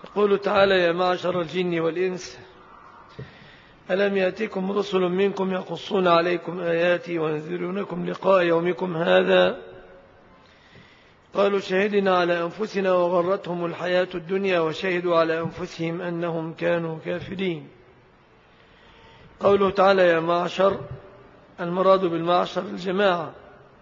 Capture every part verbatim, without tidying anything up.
يقول تعالى: يا معشر الجن والإنس ألم يأتكم رسل منكم يقصون عليكم آياتي وينذرونكم لقاء يومكم هذا قالوا شهدنا على أنفسنا وغرتهم الحياة الدنيا وشهدوا على أنفسهم أنهم كانوا كافرين. قوله تعالى: يا معشر، المراد بالمعشر الجماعة،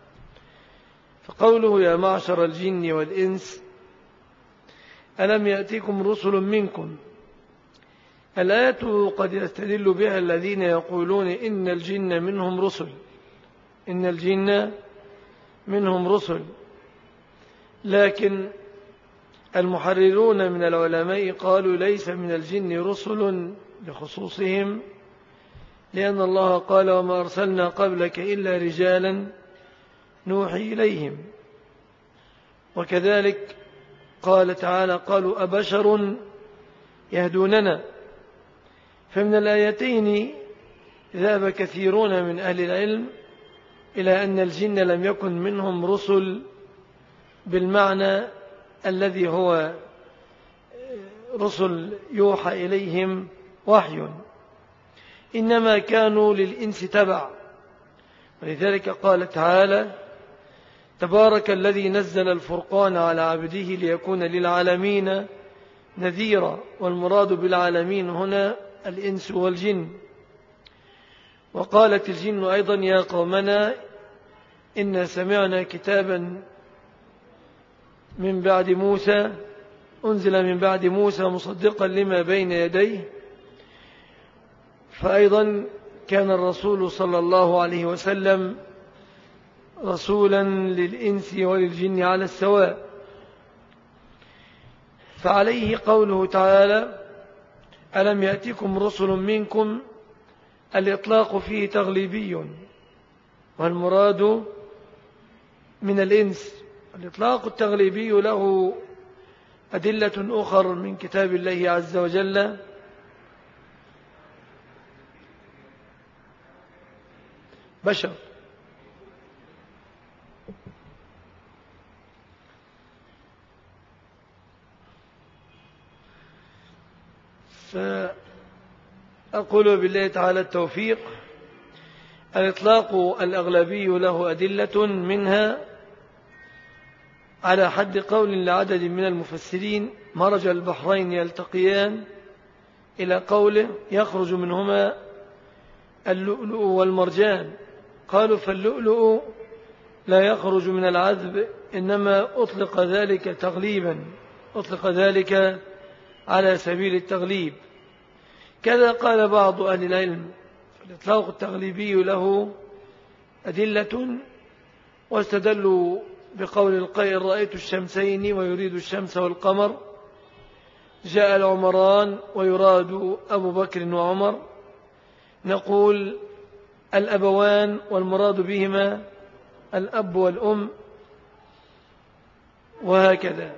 فقوله يا معشر الجن والإنس ألم يأتكم رسل منكم، الآية قد يستدل بها الذين يقولون إن الجن منهم رسل إن الجن منهم رسل لكن المحررون من العلماء قالوا ليس من الجن رسل لخصوصهم، لأن الله قال: وما أرسلنا قبلك إلا رجالا نوحي إليهم. وكذلك قال تعالى: قالوا أبشر يهدوننا. فمن الآيتين ذهب كثيرون من أهل العلم إلى أن الجن لم يكن منهم رسل بالمعنى الذي هو رسل يوحى إليهم وحي، إنما كانوا للإنس تبع. ولذلك قال تعالى: تبارك الذي نزل الفرقان على عبده ليكون للعالمين نذيرا. والمراد بالعالمين هنا الإنس والجن. وقالت الجن أيضا: يا قومنا إنا سمعنا كتابا من بعد موسى أنزل من بعد موسى مصدقا لما بين يديه. فأيضا كان الرسول صلى الله عليه وسلم رسولا للإنس وللجن على السواء. فعليه قوله تعالى: ألم يأتكم رسل منكم، الإطلاق فيه تغليبي، والمراد من الإنس. الإطلاق التغليبي له أدلة أخرى من كتاب الله عز وجل، بشر. فأقول بالله تعالى التوفيق. الإطلاق الأغلبي له أدلة، منها على حد قول لعدد من المفسرين: مرج البحرين يلتقيان، إلى قوله: يخرج منهما اللؤلؤ والمرجان. قالوا: فاللؤلؤ لا يخرج من العذب، إنما أطلق ذلك تغليبا أطلق ذلك على سبيل التغليب. كذا قال بعض أهل العلم: الإطلاق التغليبي له أدلة، واستدلوا بقول القائل: رأيت الشمسين، ويريد الشمس والقمر. جاء العمران، ويراد أبو بكر وعمر. نقول: الأبوان، والمراد بهما الأب والأم، وهكذا.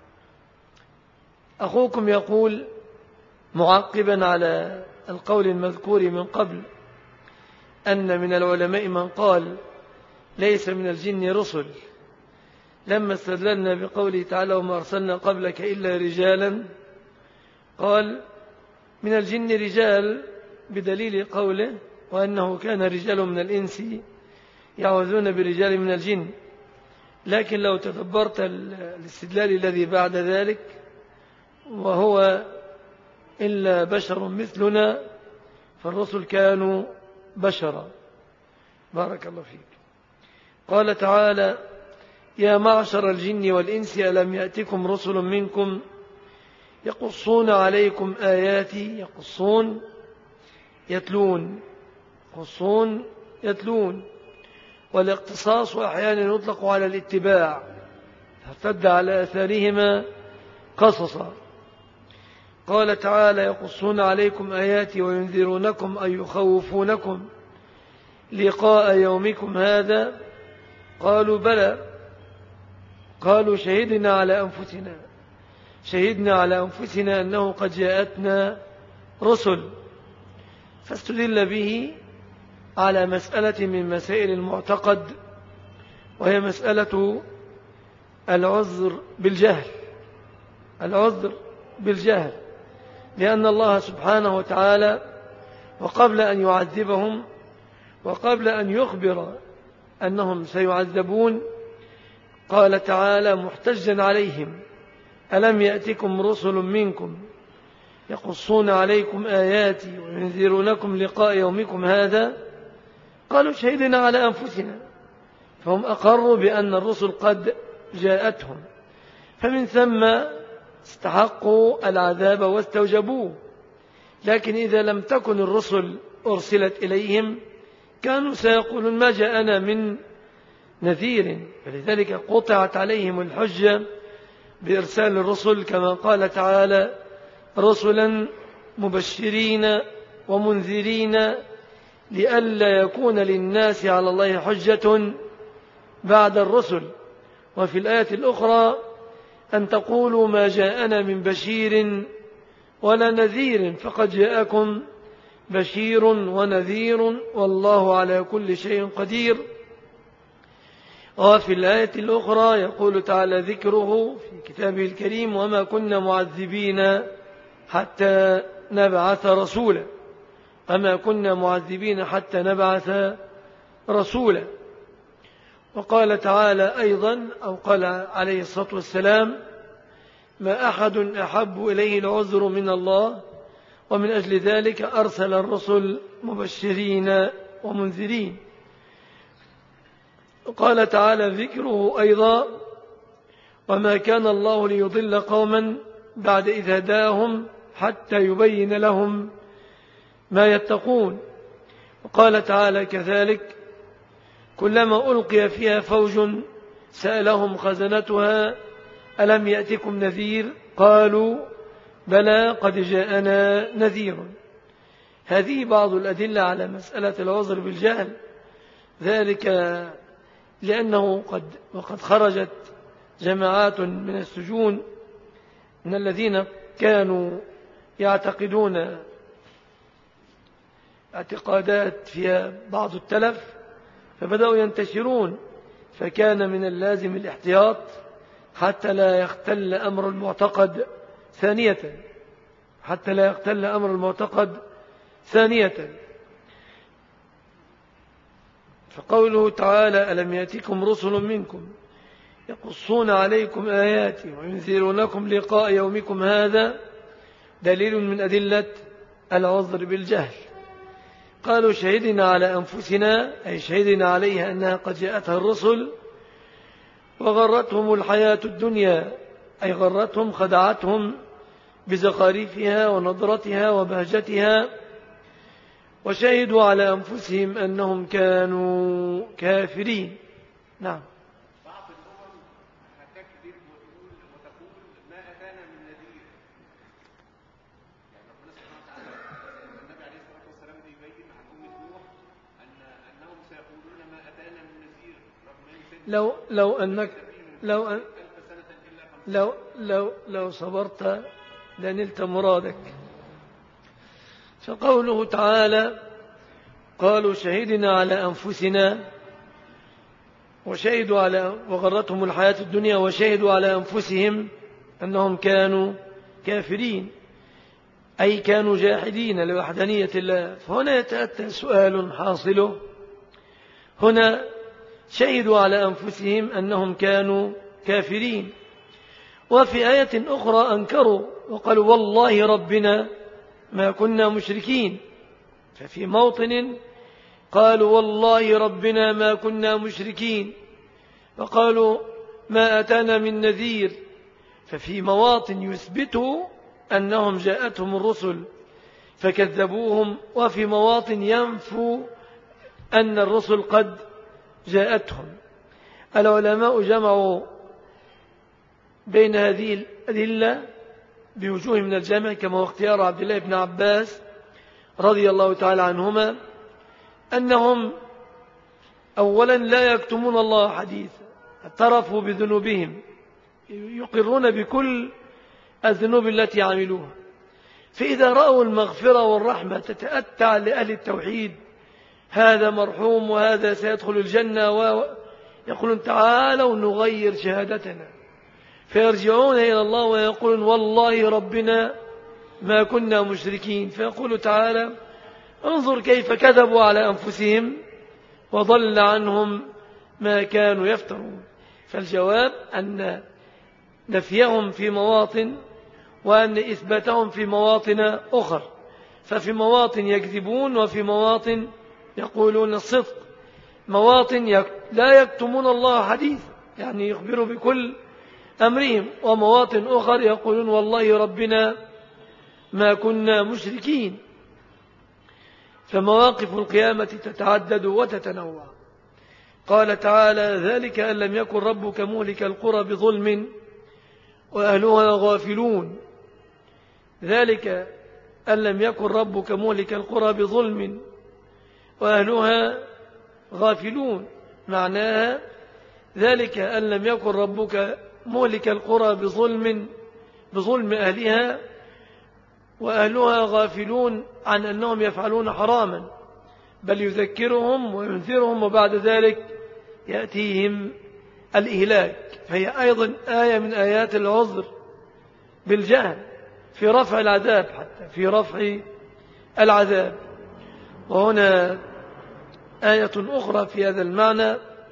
أخوكم يقول معقبا على القول المذكور من قبل أن من العلماء من قال ليس من الجن رسل، لما استدللنا بقوله تعالى: وما أرسلنا قبلك إلا رجالا، قال: من الجن رجال بدليل قوله: وأنه كان رجال من الإنس يعوذون برجال من الجن. لكن لو تدبرت الاستدلال الذي بعد ذلك، وهو إلا بشر مثلنا، فالرسل كانوا بشرا. بارك الله فيك. قال تعالى: يا معشر الجن والإنس ألم يأتكم رسل منكم يقصون عليكم آياتي. يقصون يتلون يقصون يتلون. والاقتصاص أحيانا يطلق على الاتباع، فارتد على أثارهما قصصا. قال تعالى: يقصون عليكم آياتي وينذرونكم أي يخوفونكم لقاء يومكم هذا. قالوا: بلى. قالوا: شهدنا على أنفسنا شهدنا على أنفسنا أنه قد جاءتنا رسل. فاستدل به على مسألة من مسائل المعتقد، وهي مسألة العذر بالجهل العذر بالجهل، لأن الله سبحانه وتعالى وقبل أن يعذبهم وقبل أن يخبر أنهم سيعذبون قال تعالى محتجا عليهم: ألم يأتكم رسل منكم يقصون عليكم آياتي وينذرونكم لقاء يومكم هذا؟ قالوا شهدنا على أنفسنا، فهم أقروا بأن الرسل قد جاءتهم، فمن ثم استحقوا العذاب واستوجبوه. لكن إذا لم تكن الرسل أرسلت إليهم كانوا سيقولون ما جاءنا من نذير، فلذلك قطعت عليهم الحجة بإرسال الرسل، كما قال تعالى: رسلا مبشرين ومنذرين لئلا يكون للناس على الله حجة بعد الرسل. وفي الآية الأخرى: أن تقولوا ما جاءنا من بشير ولا نذير فقد جاءكم بشير ونذير والله على كل شيء قدير. وفي الآية الأخرى يقول تعالى ذكره في كتابه الكريم: وما كنا معذبين حتى نبعث رسولا، وما كنا معذبين حتى نبعث رسولا. وقال تعالى أيضا، أو قال عليه الصلاة والسلام: ما أحد أحب إليه العذر من الله، ومن أجل ذلك أرسل الرسل مبشرين ومنذرين. وقال تعالى ذكره أيضا: وما كان الله ليضل قوما بعد إذ هداهم حتى يبين لهم ما يتقون. وقال تعالى كذلك: كلما ألقي فيها فوج سألهم خزنتها ألم يأتكم نذير قالوا بلى قد جاءنا نذير. هذه بعض الأدلة على مسألة العذر بالجهل، ذلك لأنه قد وقد خرجت جماعات من السجون من الذين كانوا يعتقدون اعتقادات فيها بعض التلف، فبدأوا ينتشرون، فكان من اللازم الاحتياط حتى لا يختل أمر المعتقد ثانية حتى لا يختل أمر المعتقد ثانية. فقوله تعالى: ألم يأتكم رسل منكم يقصون عليكم آياتي وينذرونكم لقاء يومكم هذا دليل من أدلة العذر بالجهل. قالوا شهدنا على أنفسنا، أي شهدنا عليها أنها قد جاءتها الرسل، وغرتهم الحياة الدنيا، أي غرتهم خدعتهم بزخارفها ونضرتها وبهجتها، وشهدوا على أنفسهم أنهم كانوا كافرين. نعم. بعض الأمم هتكذب وتقول وتقول ما أتانا من نذير، يعني ربنا سبحانه وتعالى النبي عليه الصلاة والسلام يبين عن أمة نوح أن أنهم سيقولون ما أتانا من نذير رغم لو لو أنك لو أن لو لو لو صبرت لنلت مرادك. فقوله تعالى: قالوا شهدنا على أنفسنا وشهدوا على وغرتهم الحياة الدنيا وشهدوا على أنفسهم أنهم كانوا كافرين، أي كانوا جاحدين لوحدانية الله. فهنا يتأتى سؤال حاصله، هنا شهدوا على أنفسهم أنهم كانوا كافرين، وفي آية أخرى أنكروا وقالوا والله ربنا ما كنا مشركين. ففي موطن قالوا والله ربنا ما كنا مشركين، وقالوا ما أتانا من نذير. ففي مواطن يثبتوا أنهم جاءتهم الرسل فكذبوهم، وفي مواطن ينفوا أن الرسل قد جاءتهم. العلماء جمعوا بين هذه الأدلة بوجوه من الجمع، كما هو اختيار عبد الله بن عباس رضي الله تعالى عنهما، أنهم أولا لا يكتمون الله حديثا، اعترفوا بذنوبهم، يقرون بكل الذنوب التي عملوها. فإذا رأوا المغفرة والرحمة تتأتى لأهل التوحيد، هذا مرحوم وهذا سيدخل الجنة، ويقولون تعالوا نغير شهادتنا، فيرجعون إلى الله ويقولون والله ربنا ما كنا مشركين. فيقول تعالى انظر كيف كذبوا على أنفسهم وضل عنهم ما كانوا يفترون. فالجواب أن نفيهم في مواطن وأن إثباتهم في مواطن أخر، ففي مواطن يكذبون وفي مواطن يقولون الصدق، مواطن لا يكتمون الله حديث يعني يخبروا بكل أمرهم، ومواطن أخر يقولون والله ربنا ما كنا مشركين. فمواقف القيامة تتعدد وتتنوع. قال تعالى ذلك أن لم يكن ربك مهلك القرى بظلم وأهلها غافلون. ذلك أن لم يكن ربك مهلك القرى بظلم وأهلها غافلون، معناها ذلك أن لم يكن ربك مهلك القرى بظلم بظلم أهلها وأهلها غافلون عن أنهم يفعلون حراما، بل يذكرهم وينذرهم وبعد ذلك يأتيهم الإهلاك. فهي أيضا آية من آيات العذر بالجهل في رفع العذاب، حتى في رفع العذاب. وهنا آية أخرى في هذا المعنى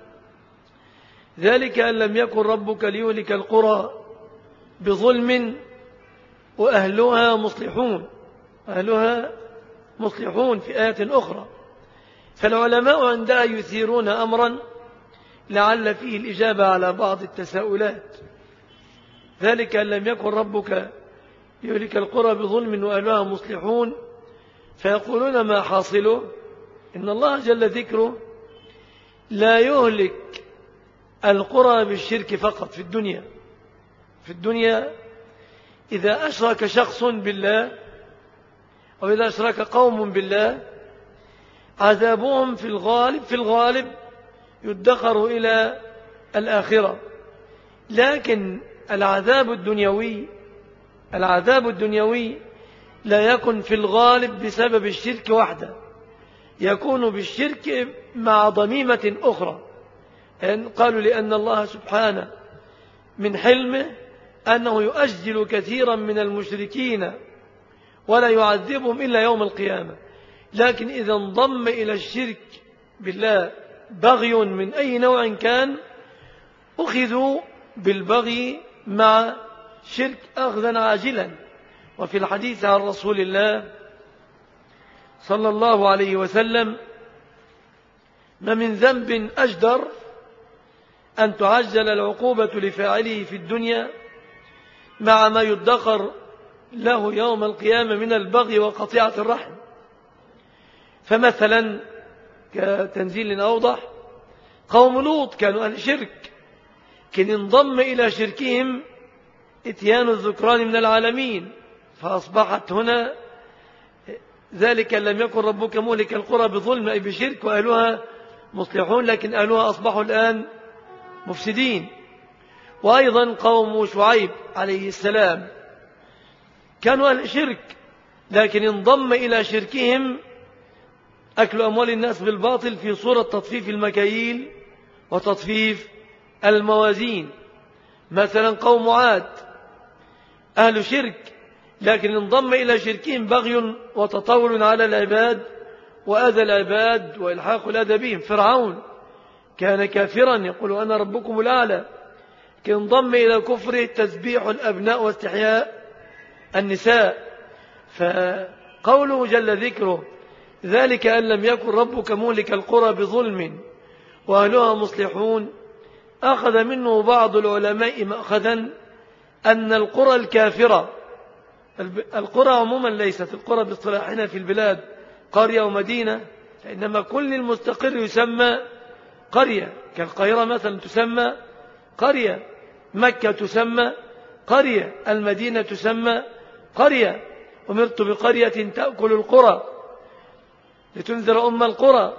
ذلك أن لم يكن ربك ليهلك القرى بظلم وأهلها مصلحون، أهلها مصلحون في آية أخرى. فالعلماء عندها يثيرون أمرا لعل فيه الإجابة على بعض التساؤلات. ذلك أن لم يكن ربك يهلك القرى بظلم وأهلها مصلحون، فيقولون ما حاصله إن الله جل ذكره لا يهلك القرى بالشرك فقط في الدنيا. في الدنيا إذا أشرك شخص بالله أو إذا أشرك قوم بالله عذابهم في الغالب في الغالب يدخر إلى الآخرة. لكن العذاب الدنيوي العذاب الدنيوي لا يكن في الغالب بسبب الشرك وحده، يكون بالشرك مع ضميمة أخرى. يعني قالوا لأن الله سبحانه من حلمه أنه يؤجل كثيرا من المشركين ولا يعذبهم إلا يوم القيامة. لكن إذا انضم إلى الشرك بالله بغي من أي نوع كان أخذوا بالبغي مع شرك أخذا عاجلا. وفي الحديث عن رسول الله صلى الله عليه وسلم ما من ذنب أجدر أن تعجل العقوبة لفاعله في الدنيا مع ما يدخر له يوم القيامة من البغي وقطيعة الرحم. فمثلا كتنزيل أوضح قوم لوط كانوا أهل شرك، كان انضم إلى شركهم اتيان الذكران من العالمين، فأصبحت هنا ذلك لم يكن ربك مهلك القرى بظلم أي بشرك وأهلها مصلحون، لكن أهلها أصبحوا الآن مفسدين. وأيضا قوم شعيب عليه السلام كانوا أهل شرك، لكن انضم إلى شركهم أكل أموال الناس بالباطل في صورة تطفيف المكاييل وتطفيف الموازين. مثلا قوم عاد أهل شرك، لكن انضم إلى شركهم بغي وتطاول على العباد وأذى العباد وإلحاق الأذى بهم. فرعون كان كافرا يقول أنا ربكم الأعلى، كان انضم إلى كفره تسبيح الأبناء واستحياء النساء. فقوله جل ذكره ذلك أن لم يكن ربك مهلك القرى بظلم وأهلها مصلحون، أخذ منه بعض العلماء مأخذا أن القرى الكافرة، القرى عموما ليست القرى باصطلاحنا في البلاد قرية ومدينة، إنما كل المستقر يسمى قرية، كالقاهرة مثلا تسمى قرية، مكة تسمى قرية، المدينة تسمى قرية. أمرت بقرية تأكل القرى لتنذر أم القرى.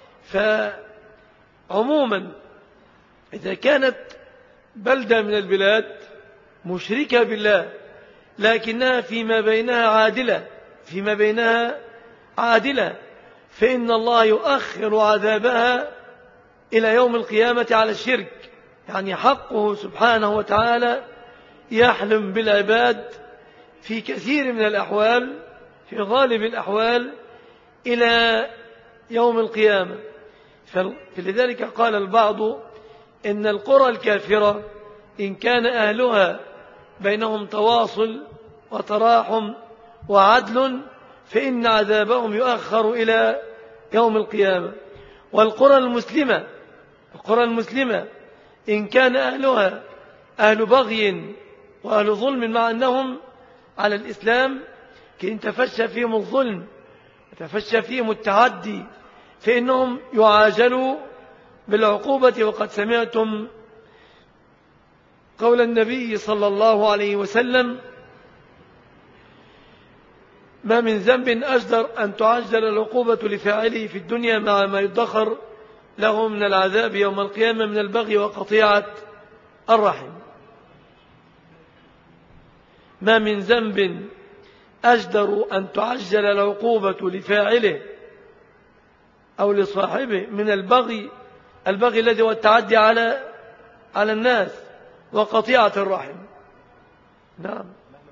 فعموما إذا كانت بلدة من البلاد مشركة بالله لكنها فيما بينها عادلة فيما بينها عادلة فإن الله يؤخر عذابها إلى يوم القيامة على الشرك، يعني حقه سبحانه وتعالى يحلم بالعباد في كثير من الأحوال، في غالب الأحوال، إلى يوم القيامة. فلذلك قال البعض إن القرى الكافرة إن كان أهلها بينهم تواصل وتراحم وعدل فإن عذابهم يؤخر إلى يوم القيامة. والقرى المسلمة القرى المسلمة إن كان أهلها أهل بغي وأهل ظلم مع أنهم على الإسلام، كإن تفشى فيهم الظلم وتفشى فيهم التعدي فإنهم يعاجلوا بالعقوبة. وقد سمعتم قول النبي صلى الله عليه وسلم: ما من ذنب أجدر أن تعجل العقوبة لفاعله في الدنيا مع ما يدخر له من العذاب يوم القيامة من البغي وقطيعة الرحم. ما من ذنب أجدر أن تعجل العقوبة لفاعله أو لصاحبه من البغي البغي الذي هو التعدي على على الناس وقطيعة الرحم. نعم.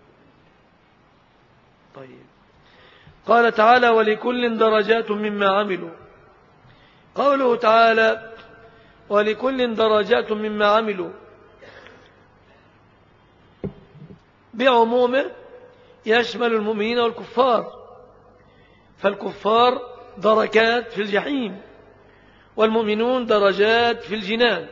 طيب. قال تعالى: ولكل درجات مما عملوا. قوله تعالى: ولكل درجات مما عملوا بعمومه يشمل المؤمنين والكفار، فالكفار دركات في الجحيم والمؤمنون درجات في الجنان،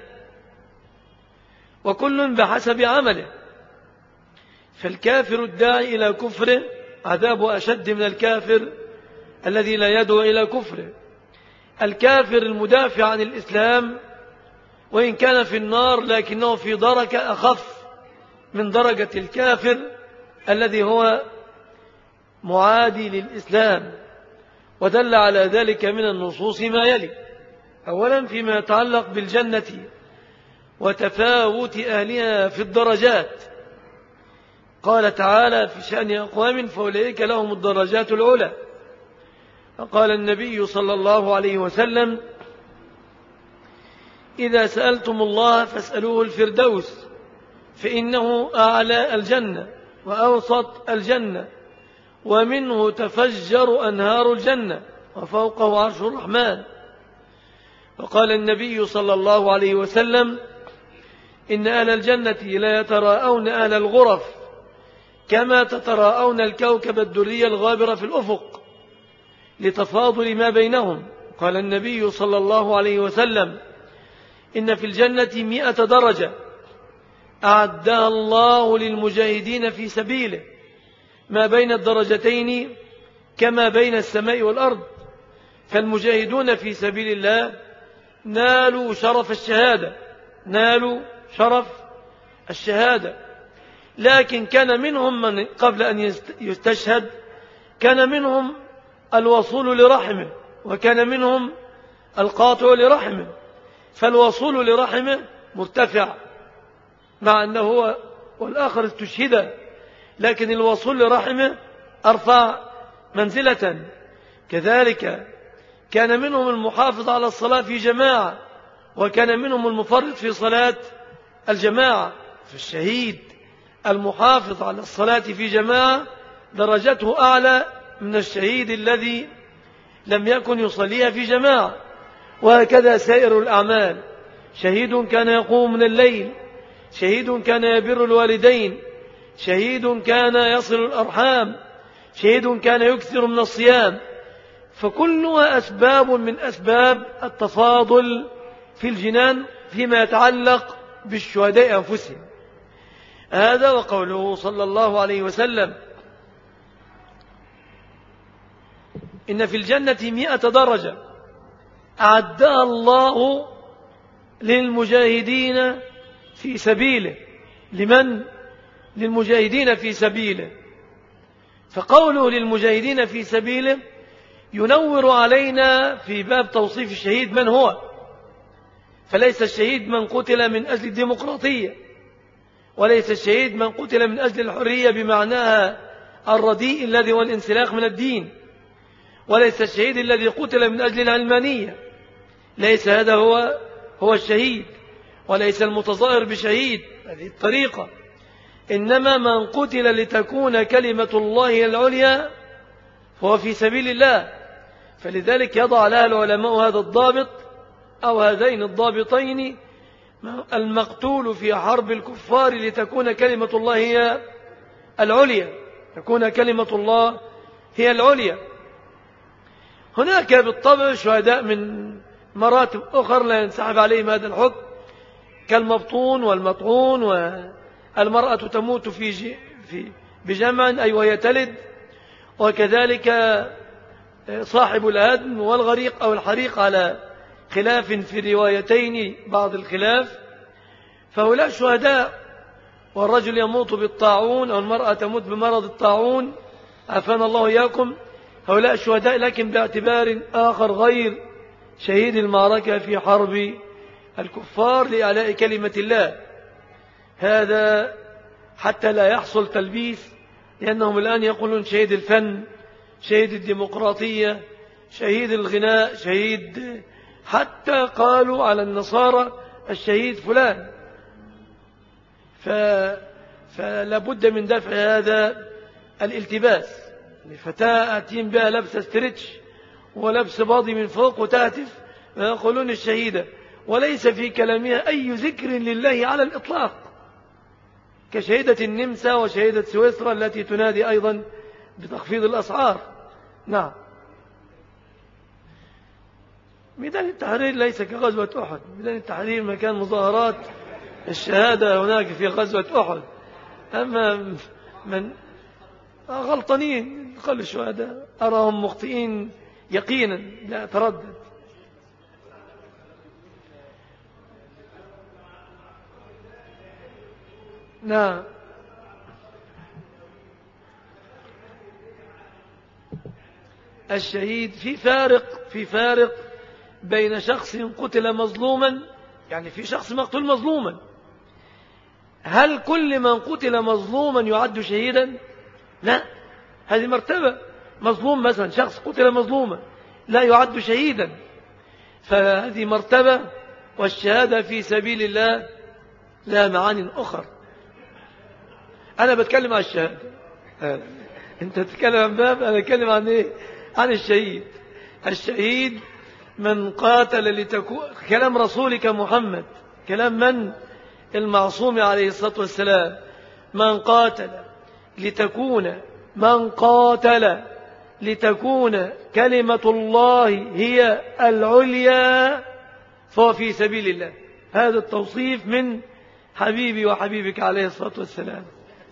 وكل بحسب عمله. فالكافر الداعي إلى كفره عذابه أشد من الكافر الذي لا يدعو إلى كفره. الكافر المدافع عن الإسلام وإن كان في النار لكنه في درجة أخف من درجة الكافر الذي هو معادي للإسلام. ودل على ذلك من النصوص ما يلي: أولا فيما يتعلق بالجنة وتفاوت أهلها في الدرجات، قال تعالى في شأن أقوام فأولئك لهم الدرجات العلى. فقال النبي صلى الله عليه وسلم: إذا سألتم الله فاسألوه الفردوس فإنه أعلى الجنة وأوسط الجنة ومنه تفجر أنهار الجنة وفوقه عرش الرحمن. وقال النبي صلى الله عليه وسلم: إن أهل الجنة لا يتراءون أهل الغرف كما تتراءون الكوكب الدري الغابر في الأفق لتفاضل ما بينهم. قال النبي صلى الله عليه وسلم: إن في الجنة مئة درجة أعدها الله للمجاهدين في سبيله ما بين الدرجتين كما بين السماء والأرض. فالمجاهدون في سبيل الله نالوا شرف الشهادة نالوا شرف الشهادة لكن كان منهم من قبل أن يستشهد كان منهم الوصول لرحمه وكان منهم القاطع لرحمه. فالوصول لرحمه مرتفع مع أنه هو والآخر استشهد، لكن الوصول لرحمه أرفع منزلة. كذلك كان منهم المحافظ على الصلاة في جماعة وكان منهم المفرط في صلاة الجماعة. فالشهيد المحافظ على الصلاة في جماعة درجته أعلى من الشهيد الذي لم يكن يصليها في جماعة. وهكذا سائر الأعمال: شهيد كان يقوم من الليل، شهيد كان يبر الوالدين، شهيد كان يصل الأرحام، شهيد كان يكثر من الصيام. فكلها أسباب من أسباب التفاضل في الجنان فيما يتعلق بالشهداء أنفسهم. هذا وقوله صلى الله عليه وسلم: إن في الجنة مئة درجة أعدها الله للمجاهدين في سبيله. لمن؟ للمجاهدين في سبيله. فقوله للمجاهدين في سبيله ينور علينا في باب توصيف الشهيد من هو. فليس الشهيد من قتل من أجل الديمقراطية، وليس الشهيد من قتل من أجل الحرية بمعناها الرديء الذي هو الانسلاخ من الدين، وليس الشهيد الذي قتل من أجل العلمانية. ليس هذا هو هو الشهيد، وليس المتظاهر بشهيد هذه الطريقة. إنما من قتل لتكون كلمة الله العليا فهو في سبيل الله. فلذلك يضع لها العلماء هذا الضابط أو هذين الضابطين: المقتول في حرب الكفار لتكون كلمة الله هي العليا، تكون كلمة الله هي العليا. هناك بالطبع شهداء من مراتب أخرى لا ينسحب عليهم هذا الحكم، كالمبطون والمطعون، والمرأة تموت في في بجمع أي وهي تلد، وكذلك صاحب الهدم والغريق أو الحريق على خلاف في الروايتين بعض الخلاف. فهؤلاء شهداء. والرجل يموت بالطاعون أو المرأة تموت بمرض الطاعون، عافانا الله إياكم، هؤلاء شهداء لكن باعتبار آخر غير شهيد المعركة في حرب الكفار لإعلاء كلمة الله. هذا حتى لا يحصل تلبيس، لأنهم الآن يقولون شهيد الفن، شهيد الديمقراطية، شهيد الغناء، شهيد، حتى قالوا على النصارى الشهيد فلان. ف... فلا بد من دفع هذا الالتباس. فتاة أتيم بها لبس استرتش ولبس باضي من فوق وتهتف ويقولون الشهيدة، وليس في كلامها أي ذكر لله على الإطلاق، كشهيدة النمسا وشهيدة سويسرا التي تنادي أيضا بتخفيض الأسعار. نعم. ميدان التحرير ليس كغزوة أحد، ميدان التحرير مكان مظاهرات الشهادة هناك في غزوة أحد. أما من غلطانين قال الشهداء أراهم مخطئين يقينا لا أتردد. نعم. الشهيد في فارق في فارق بين شخص قتل مظلوما، يعني في شخص مقتول مظلوما، هل كل من قتل مظلوما يعد شهيدا؟ لا، هذه مرتبة. مظلوم مثلا شخص قتل مظلوما لا يعد شهيدا، فهذه مرتبة. والشهادة في سبيل الله لها معاني أخرى. أنا بتكلم عن الشهادة، أنت تتكلم عن باب، أنا أتكلم عن إيه؟ عن الشهيد. الشهيد من قاتل لتكون، كلام رسولك محمد، كلام من؟ المعصوم عليه الصلاة والسلام: من قاتل لتكون من قاتل لتكون كلمة الله هي العليا فهو في سبيل الله. هذا التوصيف من حبيبي وحبيبك عليه الصلاة والسلام.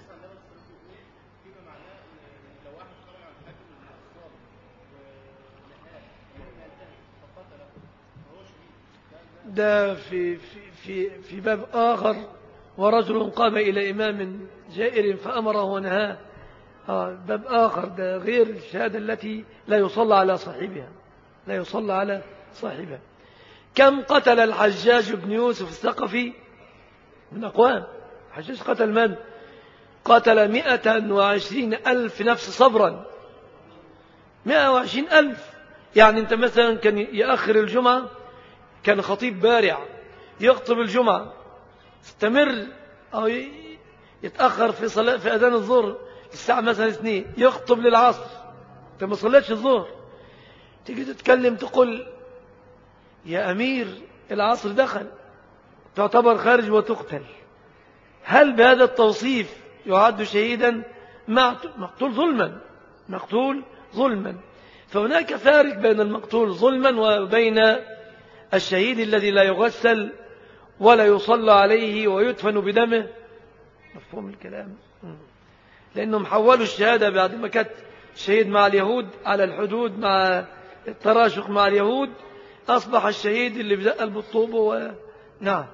ده في, في, في, في باب آخر: ورجل قام إلى إمام جائر فأمره ونهاه. آه باب آخر، ده غير الشهادة التي لا يصلى على صاحبها، لا يصلى على صاحبها. كم قتل الحجاج بن يوسف الثقفي من أقوام؟ الحجاج قتل من؟ قتل مئة وعشرين ألف نفس صبرا. مئة وعشرين ألف، يعني أنت مثلا كان يأخر الجمعة، كان خطيب بارع يخطب الجمعة، استمر أو يتأخر في صلاة في أذان الظهر الساعة مثلا اثنين، يخطب للعصر، أنت ما صليتش الظهر، تيجي تتكلم تقول يا أمير العصر دخل، تعتبر خارج وتقتل. هل بهذا التوصيف يعد شهيدا؟ مقتول ظلما، مقتول ظلما. فهناك فارق بين المقتول ظلما وبين الشهيد الذي لا يغسل ولا يصلى عليه ويدفن بدمه. مفهوم الكلام؟ لأنهم حولوا الشهادة بعد ما كانت الشهيد مع اليهود على الحدود مع التراشق مع اليهود، أصبح الشهيد اللي بدأ بالطوبة و... نعم.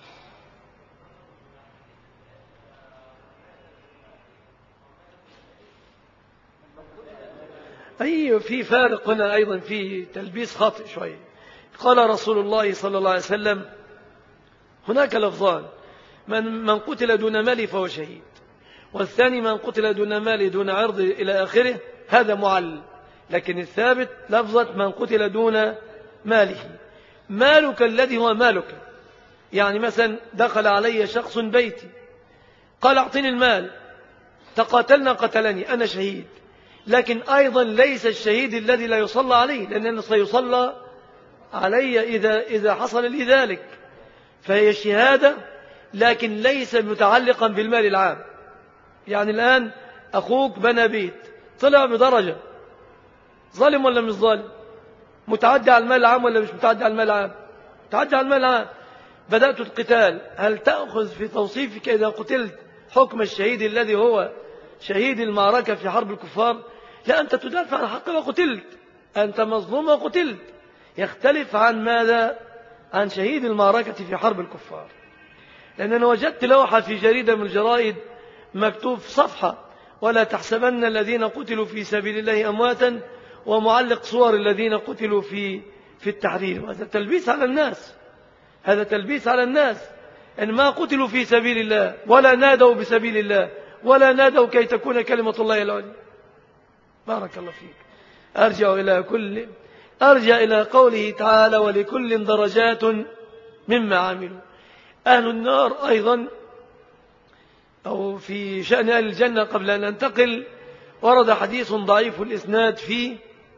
أي في فارق هنا أيضا، في تلبيس خاطئ شوية. قال رسول الله صلى الله عليه وسلم: هناك لفظان: من, من قتل دون مال فهو شهيد، والثاني من قتل دون مال دون عرض إلى آخره، هذا معلل. لكن الثابت لفظة من قتل دون ماله. مالك الذي هو مالك، يعني مثلا دخل علي شخص بيتي قال أعطيني المال، تقاتلنا قتلني، أنا شهيد. لكن أيضا ليس الشهيد الذي لا يصلى عليه، لأنه سيصلى علي إذا, إذا حصل لي ذلك. فهي شهادة لكن ليس متعلقا بالمال العام. يعني الآن أخوك بنى بيت، طلع بدرجة، ظالم ولا مش ظالم؟ متعدي على المال العام ولا مش متعدي على المال العام؟ متعدي على المال العام. بدأت القتال، هل تأخذ في توصيفك إذا قتلت حكم الشهيد الذي هو شهيد المعركة في حرب الكفار؟ لا، أنت تدافع عن حق وقتلت، أنت مظلوم وقتلت. يختلف عن ماذا؟ عن شهيد المعركة في حرب الكفار. لأن أنا وجدت لوحة في جريدة من الجرائد مكتوب في صفحة: ولا تحسبن الذين قتلوا في سبيل الله أمواتا، ومعلق صور الذين قتلوا في في التحرير. هذا تلبيس على الناس، هذا تلبيس على الناس، أن ما قتلوا في سبيل الله ولا نادوا بسبيل الله ولا نادوا كي تكون كلمة الله العليا. بارك الله فيك. أرجع إلى كل أرجع إلى قوله تعالى: ولكل درجات مما عملوا. أهل النار أيضا، أو في شأن أهل الجنة قبل أن ننتقل، ورد حديث ضعيف الإسناد فيه: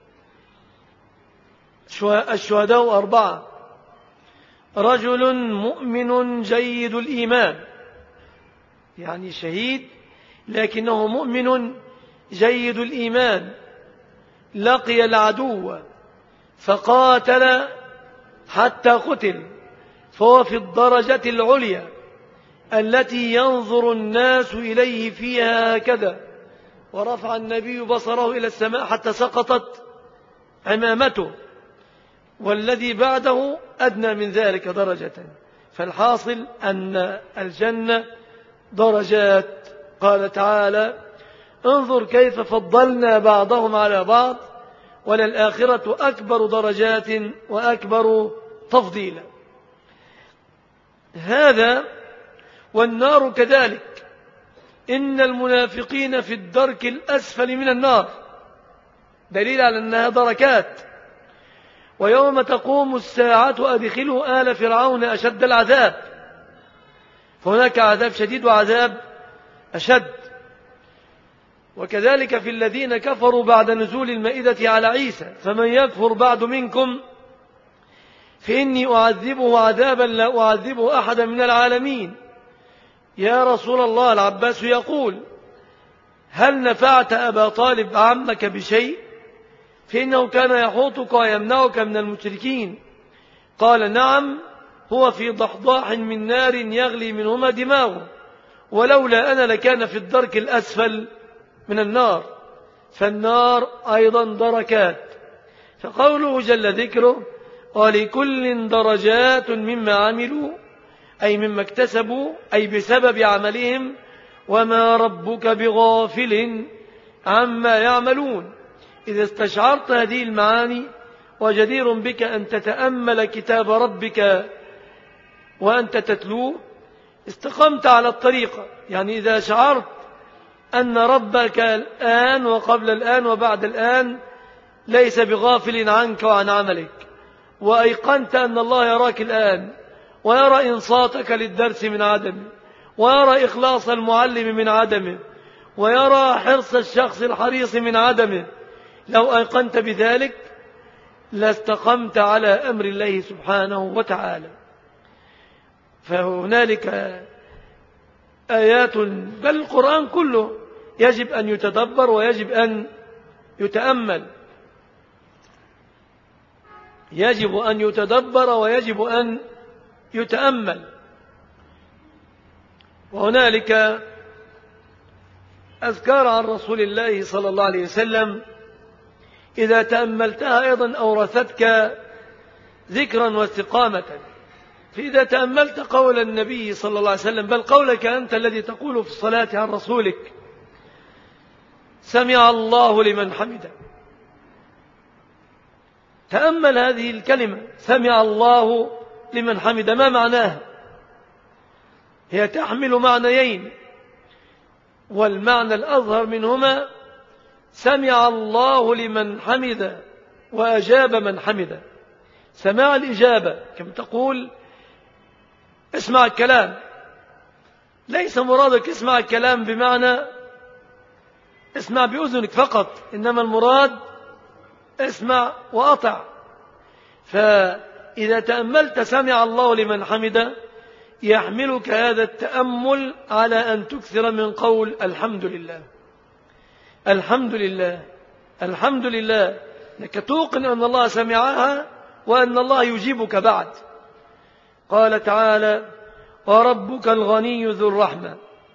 الشهداء أربعة: رجل مؤمن جيد الإيمان، يعني شهيد لكنه مؤمن جيد الإيمان، لقي العدو فقاتل حتى قتل، فهو في الدرجة العليا التي ينظر الناس إليه فيها هكذا. ورفع النبي بصره إلى السماء حتى سقطت عمامته، والذي بعده أدنى من ذلك درجة. فالحاصل أن الجنة درجات. قال تعالى: انظر كيف فضلنا بعضهم على بعض، وللآخرة أكبر درجات وأكبر تفضيلا. هذا والنار كذلك، إن المنافقين في الدرك الأسفل من النار، دليل على أنها دركات. ويوم تقوم الساعة أدخلوا آل فرعون أشد العذاب، فهناك عذاب شديد وعذاب أشد. وكذلك في الذين كفروا بعد نزول المائدة على عيسى: فمن يكفر بعد منكم فإني أعذبه عذابا لا أعذبه أحدا من العالمين. يا رسول الله، العباس يقول: هل نفعت أبا طالب عمك بشيء؟ فإنه كان يحوطك ويمنعك من المشركين. قال: نعم، هو في ضحضاح من نار يغلي منهما دماغه، ولولا أنا لكان في الدرك الأسفل من النار. فالنار أيضا دركات. فقوله جل ذكره: ولكل درجات مما عملوا، أي مما اكتسبوا، أي بسبب عملهم، وما ربك بغافل عما يعملون. إذا استشعرت هذه المعاني، وجدير بك أن تتأمل كتاب ربك وأنت تتلوه، استقمت على الطريقة. يعني إذا شعرت أن ربك الآن وقبل الآن وبعد الآن ليس بغافل عنك وعن عملك، وأيقنت أن الله يراك الآن، ويرى إنصاتك للدرس من عدمه، ويرى إخلاص المعلم من عدمه، ويرى حرص الشخص الحريص من عدمه، لو أيقنت بذلك لاستقمت على أمر الله سبحانه وتعالى. فهنالك آيات، بل القرآن كله يجب أن يتدبر ويجب أن يتأمل، يجب أن يتدبر ويجب أن يتأمل. وهنالك أذكار عن رسول الله صلى الله عليه وسلم إذا تأملتها أيضا أورثتك ذكرا واستقامة. فإذا تأملت قول النبي صلى الله عليه وسلم، بل قولك أنت الذي تقول في الصلاة عن رسولك: سمع الله لمن حمده. تأمل هذه الكلمة، سمع الله لمن حمده، ما معناها؟ هي تحمل معنيين، والمعنى الأظهر منهما سمع الله لمن حمده وأجاب من حمده. سماع الإجابة كما تقول اسمع الكلام، ليس مرادك اسمع الكلام بمعنى اسمع بأذنك فقط، إنما المراد اسمع وأطع. فإذا تأملت سمع الله لمن حمده يحملك هذا التأمل على أن تكثر من قول الحمد لله الحمد لله الحمد لله، لك توقن أن الله سمعها وأن الله يجيبك بعد. قال تعالى وربك الغني ذو الرحمة.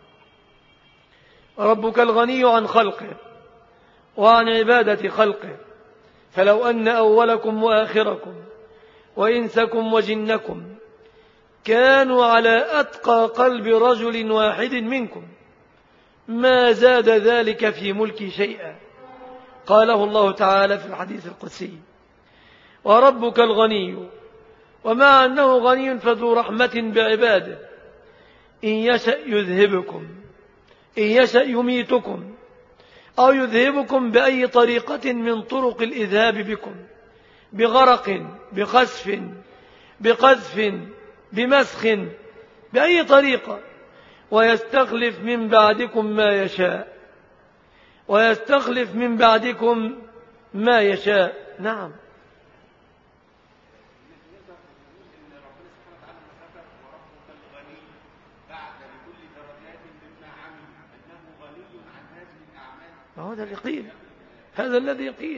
ربك الغني عن خلقه وعن عبادة خلقه، فلو أن أولكم وآخركم وإنسكم وجنكم كانوا على أتقى قلب رجل واحد منكم ما زاد ذلك في ملكي شيئا. قاله الله تعالى في الحديث القدسي وربك الغني، ومع أنه غني فذو رحمة بعباده، إن يشأ يذهبكم إن يشأ يميتكم أو يذهبكم بأي طريقة من طرق الإذهاب بكم، بغرق بخسف بقذف بمسخ بأي طريقة، ويستخلف من بعدكم ما يشاء ويستخلف من بعدكم ما يشاء. نعم هذا اللي قيل هذا الذي قيل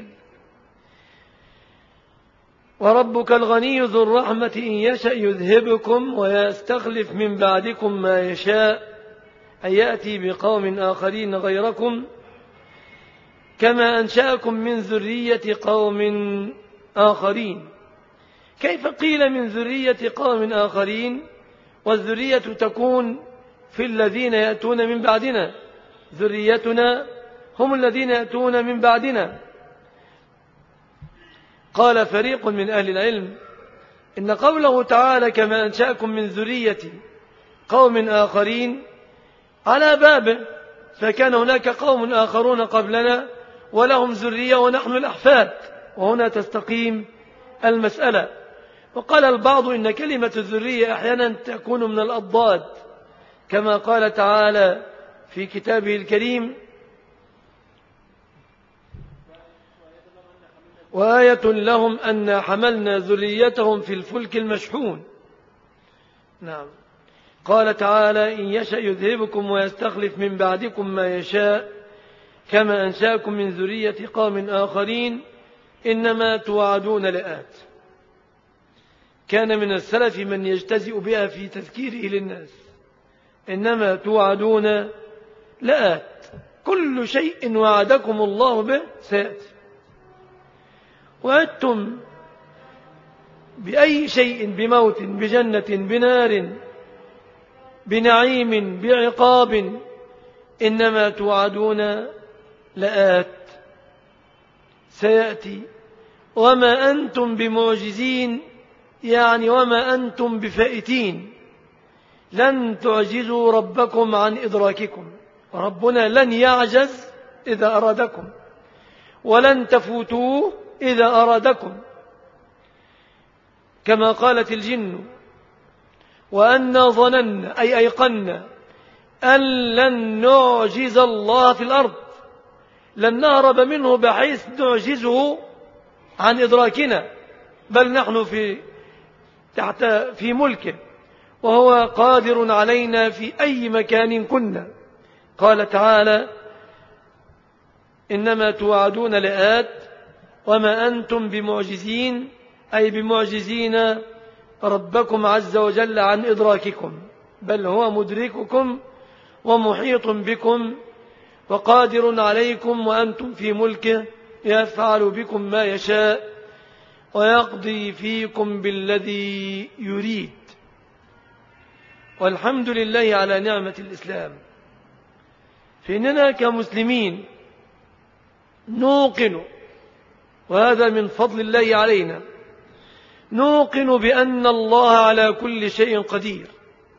وربك الغني ذو الرحمة إن يشأ يذهبكم ويستخلف من بعدكم ما يشاء، أن يأتي بقوم آخرين غيركم كما أنشأكم من ذرية قوم آخرين. كيف قيل من ذرية قوم آخرين والذرية تكون في الذين يأتون من بعدنا؟ ذريتنا هم الذين يأتون من بعدنا. قال فريق من أهل العلم إن قوله تعالى كما أنشأكم من ذرية قوم آخرين على بابه، فكان هناك قوم آخرون قبلنا ولهم ذرية ونحن الأحفاد، وهنا تستقيم المسألة. وقال البعض إن كلمة الذرية أحيانا تكون من الأضداد، كما قال تعالى في كتابه الكريم وآية لهم أن حملنا ذريتهم في الفلك المشحون. نعم. قال تعالى إن يشأ يذهبكم ويستخلف من بعدكم ما يشاء كما أنشأكم من ذرية قوم آخرين إنما توعدون لآت. كان من السلف من يجتزئ بها في تذكيره للناس، إنما توعدون لآت، كل شيء وعدكم الله به سيأتي. وعدتم بأي شيء، بموت بجنة بنار بنعيم بعقاب، إنما توعدون لآت سيأتي وما أنتم بمعجزين، يعني وما أنتم بفائتين، لن تعجزوا ربكم عن إدراككم. ربنا لن يعجز إذا أرادكم، ولن تفوتوه إذا أرادكم، كما قالت الجن وأنا ظننا أي أيقنا أن لن نعجز الله في الأرض، لن نهرب منه بحيث نعجزه عن إدراكنا، بل نحن في تحت في ملكه وهو قادر علينا في أي مكان كنا. قال تعالى إنما توعدون لآت وما أنتم بمعجزين، أي بمعجزين ربكم عز وجل عن إدراككم، بل هو مدرككم ومحيط بكم وقادر عليكم وأنتم في ملكه، يفعل بكم ما يشاء ويقضي فيكم بالذي يريد. والحمد لله على نعمة الإسلام، فإننا كمسلمين نوقن، وهذا من فضل الله علينا، نوقن بأن الله على كل شيء قدير،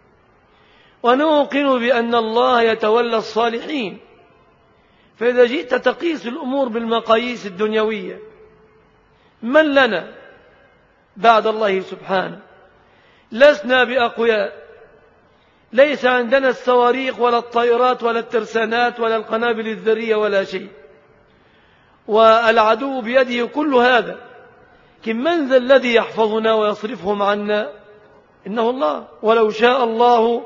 ونوقن بأن الله يتولى الصالحين. فإذا جئت تقيس الأمور بالمقاييس الدنيوية، من لنا بعد الله سبحانه؟ لسنا بأقوياء، ليس عندنا الصواريخ ولا الطائرات ولا الترسانات ولا القنابل الذرية ولا شيء، والعدو بيده كل هذا. كم من ذا الذي يحفظنا ويصرفهم عنا؟ إنه الله، ولو شاء الله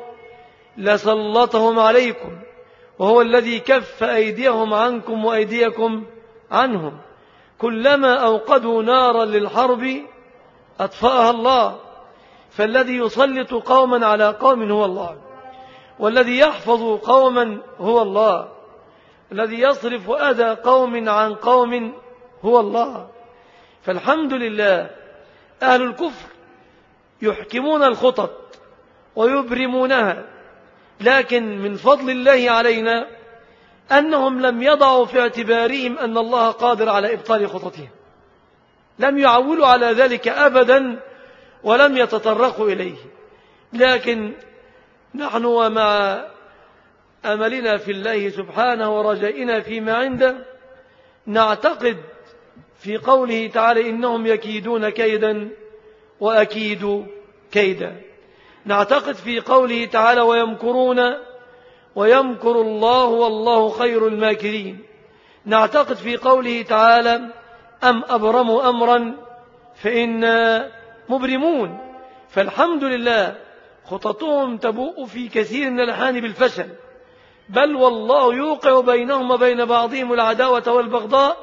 لسلطهم عليكم، وهو الذي كف أيديهم عنكم وأيديكم عنهم. كلما أوقدوا نارا للحرب أطفأها الله. فالذي يسلط قوما على قوم هو الله، والذي يحفظ قوما هو الله، الذي يصرف أذى قوم عن قوم هو الله. فالحمد لله أهل الكفر يحكمون الخطط ويبرمونها، لكن من فضل الله علينا أنهم لم يضعوا في اعتبارهم أن الله قادر على إبطال خططهم، لم يعولوا على ذلك أبدا ولم يتطرقوا إليه. لكن نحن ومع أملنا في الله سبحانه ورجائنا فيما عنده نعتقد في قوله تعالى إنهم يكيدون كيدا وأكيد كيدا. نعتقد في قوله تعالى ويمكرون ويمكر الله والله خير الماكرين. نعتقد في قوله تعالى أم أبرموا أمرا فإنا مبرمون. فالحمد لله خططهم تبوء في كثير من الأحيان بالفشل، بل والله يوقع بينهم وبين بعضهم العداوة والبغضاء،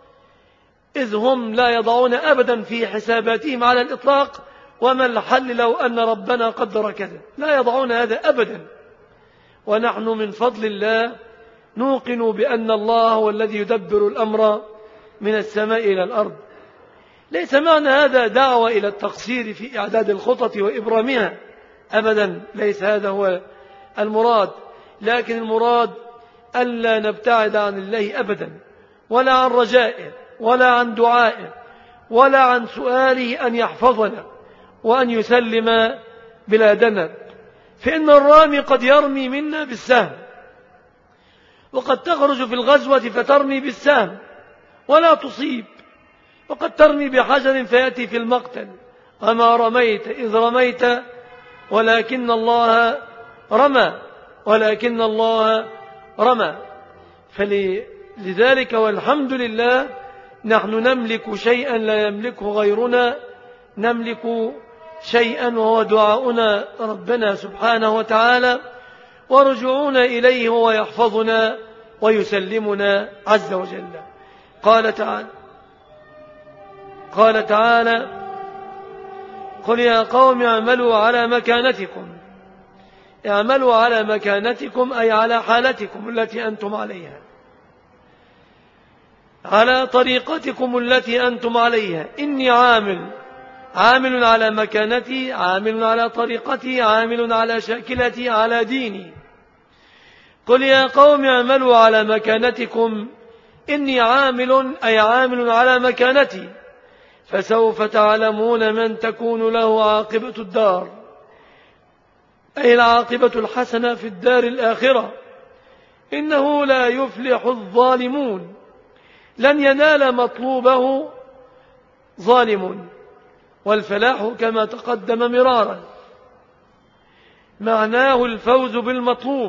إذ هم لا يضعون أبدا في حساباتهم على الإطلاق وما الحل لو أن ربنا قدر كذا، لا يضعون هذا أبدا. ونحن من فضل الله نوقن بأن الله هو الذي يدبر الأمر من السماء إلى الأرض. ليس معنى هذا دعوة إلى التقصير في إعداد الخطط وإبرامها أبدا، ليس هذا هو المراد، لكن المراد ألا نبتعد عن الله أبدا، ولا عن رجائه ولا عن دعائه ولا عن سؤاله أن يحفظنا وأن يسلم بلادنا. فإن الرامي قد يرمي منا بالسهم، وقد تخرج في الغزوة فترمي بالسهم ولا تصيب، وقد ترمي بحجر فيأتي في المقتل. وما رميت إذ رميت ولكن الله رمى ولكن الله رمى. فلذلك والحمد لله نحن نملك شيئا لا يملكه غيرنا، نملك شيئا وهو دعاؤنا ربنا سبحانه وتعالى، ورجوعنا إليه وهو يحفظنا ويسلمنا عز وجل. قال تعالى قال تعالى قل يا قوم اعملوا على مكانتكم، اعملوا على مكانتكم أي على حالتكم التي أنتم عليها، على طريقتكم التي أنتم عليها. إني عامل عامل على مكانتي، عامل على طريقتي، عامل على شاكلتي، على ديني. قل يا قوم اعملوا على مكانتكم، إني عامل أي عامل على مكانتي، فسوف تعلمون من تكون له عاقبة الدار، أي العاقبة الحسنة في الدار الآخرة. إنه لا يفلح الظالمون، لن ينال مطلوبه ظالم. والفلاح كما تقدم مرارا معناه الفوز بالمطلوب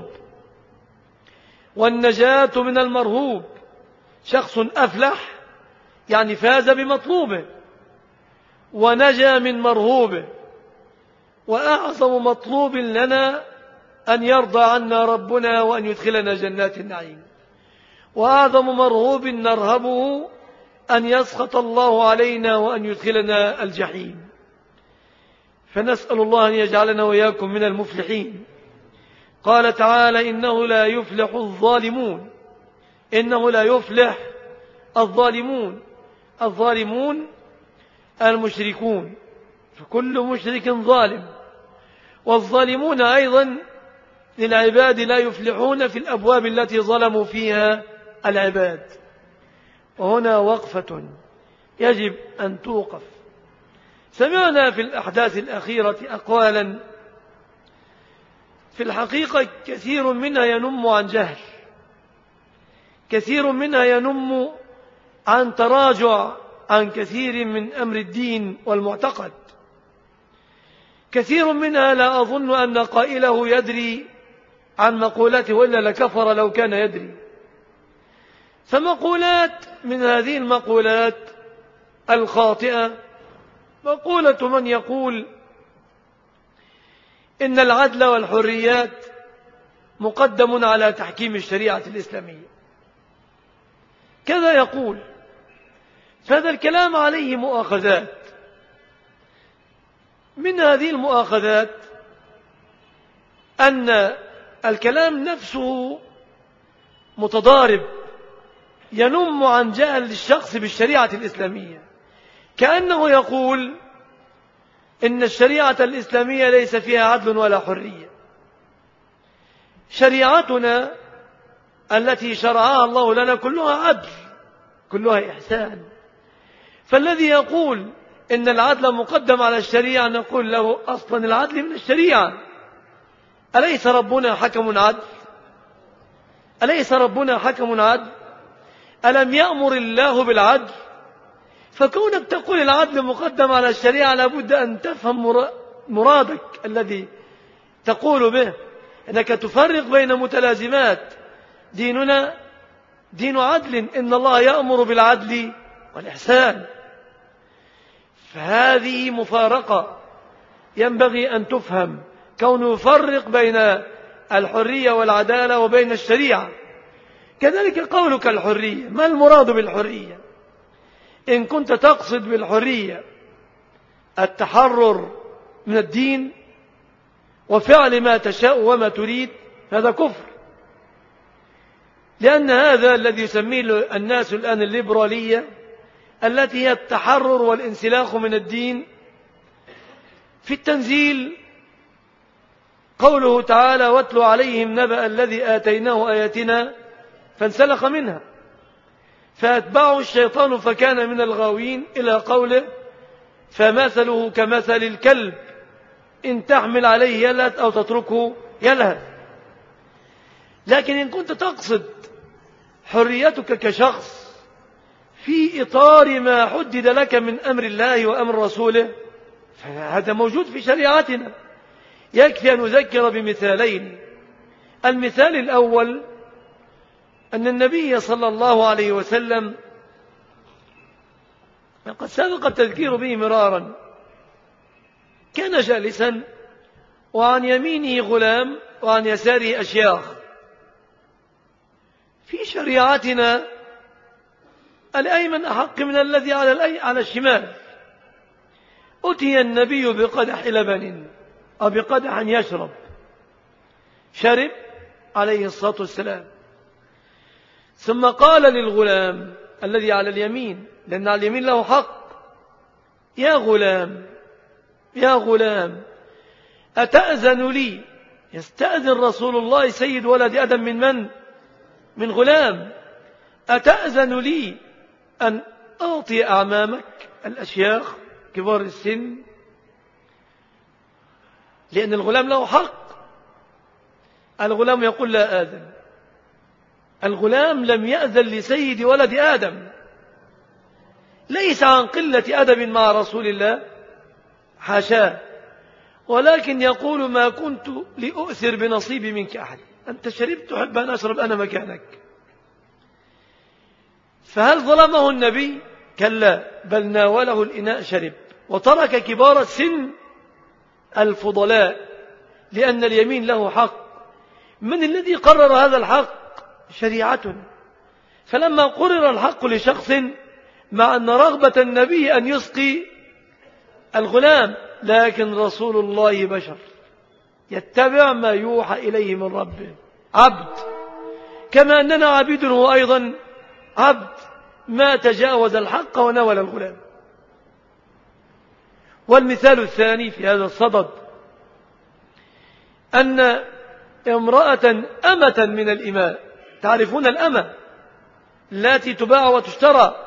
والنجاة من المرهوب. شخص أفلح يعني فاز بمطلوبه ونجا من مرهوبه. وأعظم مطلوب لنا أن يرضى عنا ربنا وأن يدخلنا جنات النعيم، وأعظم مرهوب نرهبه أن يسخط الله علينا وأن يدخلنا الجحيم. فنسأل الله أن يجعلنا وإياكم من المفلحين. قال تعالى إنه لا يفلح الظالمون، إنه لا يفلح الظالمون. الظالمون المشركون، فكل مشرك ظالم. والظالمون أيضا للعباد لا يفلحون في الأبواب التي ظلموا فيها العباد. وهنا وقفة يجب أن توقف. سمعنا في الأحداث الأخيرة أقوالا في الحقيقة كثير منها ينم عن جهل، كثير منها ينم عن تراجع عن كثير من أمر الدين والمعتقد. كثير منها لا أظن أن قائله يدري عن مقولته، وإلا لكفر لو كان يدري. فمقولات من هذه المقولات الخاطئة مقولة من يقول إن العدل والحريات مقدم على تحكيم الشريعة الإسلامية، كذا يقول. فهذا الكلام عليه مؤاخذات. من هذه المؤاخذات أن الكلام نفسه متضارب، ينم عن جهل الشخص بالشريعة الإسلامية، كأنه يقول إن الشريعة الإسلامية ليس فيها عدل ولا حرية. شريعتنا التي شرعها الله لنا كلها عدل، كلها إحسان. فالذي يقول إن العدل مقدم على الشريعة نقول له أصلا العدل من الشريعة. أليس ربنا حكم عدل؟ أليس ربنا حكم عدل؟ ألم يأمر الله بالعدل؟ فكونك تقول العدل مقدم على الشريعة لابد أن تفهم مرادك الذي تقول به، أنك تفرق بين متلازمات. ديننا دين عدل، إن الله يأمر بالعدل والإحسان. فهذه مفارقة ينبغي أن تفهم، كونه يفرق بين الحرية والعدالة وبين الشريعة. كذلك قولك الحرية، ما المراد بالحرية؟ إن كنت تقصد بالحرية التحرر من الدين وفعل ما تشاء وما تريد، هذا كفر، لأن هذا الذي يسميه الناس الآن الليبرالية، التي هي التحرر والانسلاخ من الدين. في التنزيل قوله تعالى: واتل عليهم نبأ الذي آتيناه آياتنا فانسلخ منها فأتبعه الشيطان فكان من الغاوين، إلى قوله: فمثله كمثل الكلب إن تحمل عليه يلهث أو تتركه يلهث. لكن إن كنت تقصد حريتك كشخص في إطار ما حدد لك من أمر الله وأمر رسوله، فهذا موجود في شريعتنا. يكفي أن نذكر بمثالين. المثال الأول أن النبي صلى الله عليه وسلم قد سبق التذكير به مرارا، كان جالسا وعن يمينه غلام وعن يساره أشياخ. في شريعتنا الأيمن أحق من الذي على على الشمال. أتي النبي بقدح لبن أو بقدح يشرب، شرب عليه الصلاة والسلام، ثم قال للغلام الذي على اليمين، لأن على اليمين له حق: يا غلام يا غلام أتأذن لي؟ يستأذن رسول الله سيد ولد آدم من من؟ من غلام. أتأذن لي أن أعطي أعمامك الأشياخ كبار السن؟ لأن الغلام له حق. الغلام يقول: لا آذن. الغلام لم يأذن لسيد ولد آدم، ليس عن قلة أدب مع رسول الله، حاشاه، ولكن يقول: ما كنت لأؤثر بنصيبي منك أحد، أنت شربت تحب أن أشرب أنا مكانك. فهل ظلمه النبي؟ كلا، بل ناوله الإناء شرب، وترك كبار السن الفضلاء، لأن اليمين له حق. من الذي قرر هذا الحق؟ شريعتنا. فلما قرر الحق لشخص، مع أن رغبة النبي أن يسقي الغلام، لكن رسول الله بشر يتبع ما يوحى إليه من ربه، عبد، كما أننا عبيد هو أيضا عبد، ما تجاوز الحق وناول الغلام. والمثال الثاني في هذا الصدد أن امرأة أمة من الإماء، تعرفون الأمة التي تباع وتشترى،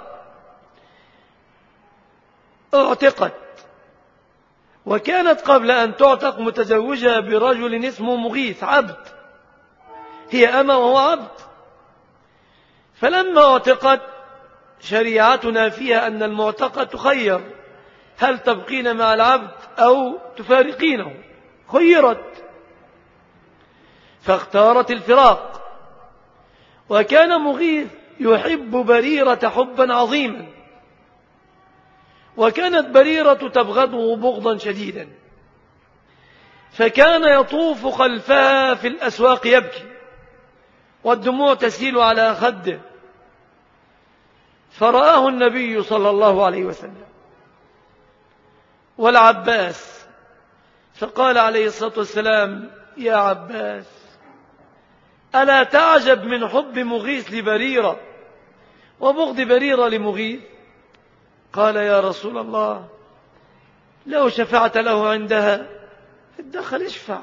اعتقت، وكانت قبل أن تعتق متزوجة برجل اسمه مغيث، عبد، هي أمة وهو عبد. فلما اعتقت، شريعتنا فيها أن المعتقة تخير، هل تبقين مع العبد أو تفارقينه؟ خيرت فاختارت الفراق. وكان مغيث يحب بريرة حبا عظيما، وكانت بريرة تبغضه بغضا شديدا، فكان يطوف خلفها في الأسواق يبكي والدموع تسيل على خده، فرآه النبي صلى الله عليه وسلم والعباس، فقال عليه الصلاة والسلام: يا عباس، ألا تعجب من حب مغيث لبريرة وبغض بريرة لمغيث؟ قال: يا رسول الله، لو شفعت له عندها اتدخل اشفع.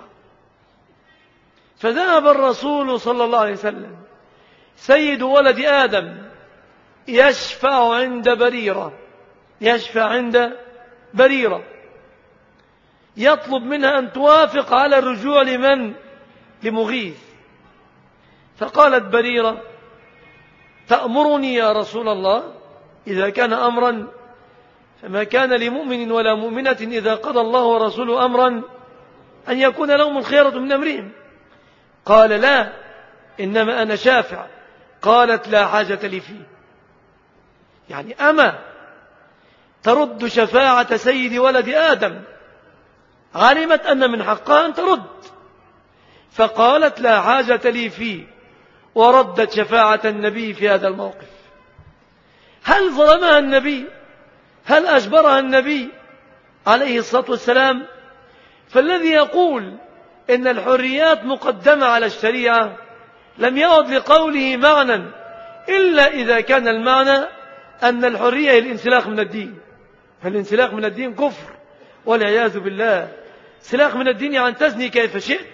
فذهب الرسول صلى الله عليه وسلم سيد ولد آدم يشفع عند بريرة، يشفع عند بريرة، يطلب منها أن توافق على الرجوع لمن؟ لمغيث. فقالت بريرة: تأمرني يا رسول الله؟ إذا كان أمرا فما كان لمؤمن ولا مؤمنة إذا قضى الله ورسوله أمرا أن يكون لهم الخيرة من أمرهم. قال: لا، إنما أنا شافع. قالت: لا حاجة لي فيه. يعني أما ترد شفاعة سيد ولد آدم، علمت أن من حقها أن ترد، فقالت: لا حاجة لي فيه، وردت شفاعة النبي في هذا الموقف. هل ظلمها النبي؟ هل أجبرها النبي عليه الصلاة والسلام؟ فالذي يقول إن الحريات مقدمة على الشريعة لم يعد لقوله معنى إلا إذا كان المعنى أن الحرية هي الانسلاخ من الدين. فالانسلاخ من الدين كفر والعياذ بالله. انسلاخ من الدين يعني تزني كيف شئت،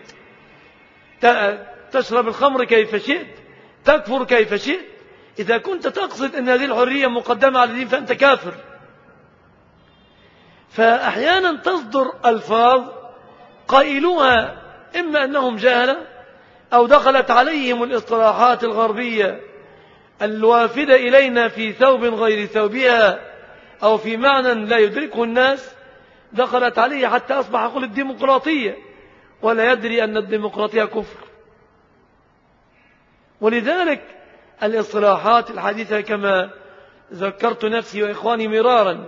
تشرب الخمر كيف شئت، تكفر كيف شئت. إذا كنت تقصد أن هذه الحرية مقدمة على الدين فأنت كافر. فأحيانا تصدر ألفاظ قائلوها إما أنهم جهلة أو دخلت عليهم الاصطلاحات الغربية الوافدة إلينا في ثوب غير ثوبها أو في معنى لا يدركه الناس، دخلت عليه حتى أصبح يقول الديمقراطية ولا يدري أن الديمقراطية كفر. ولذلك الاصطلاحات الحديثة كما ذكرت نفسي وإخواني مرارا: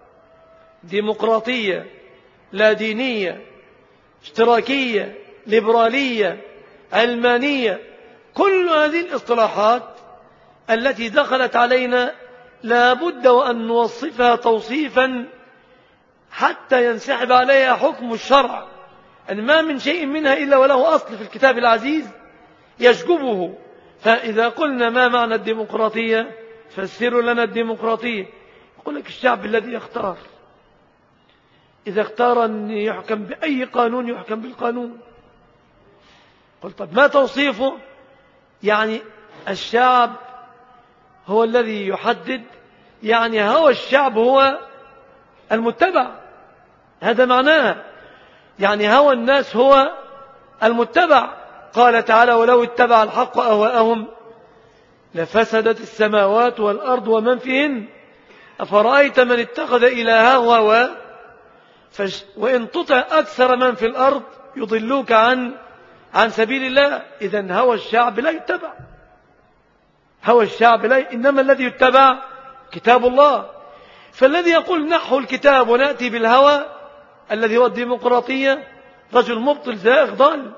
ديمقراطية، لا دينية، اشتراكية، ليبرالية، علمانية، كل هذه الاصطلاحات التي دخلت علينا لا بد وأن نوصفها توصيفا حتى ينسحب عليها حكم الشرع، أن ما من شيء منها إلا وله أصل في الكتاب العزيز يشجبه. فإذا قلنا ما معنى الديمقراطية فسروا لنا الديمقراطية، يقول لك الشعب الذي يختار، إذا اختار أن يحكم بأي قانون يحكم بالقانون. قلت طب ما توصيفه؟ يعني الشعب هو الذي يحدد، يعني هو الشعب هو المتبع، هذا معناها، يعني هو الناس هو المتبع. قال تعالى: ولو اتبع الحق أهواءهم لفسدت السماوات والأرض ومن فيهن أفرأيت من اتخذ إلهه هواه فش... وإن تطع أكثر من في الأرض يضلوك عن عن سبيل الله. إذن هوى الشعب لا يتبع، هوى الشعب لا، إنما الذي يتبع كتاب الله. فالذي يقول نحو الكتاب ونأتي بالهوى الذي هو الديمقراطية رجل مبطل زائغ ضال.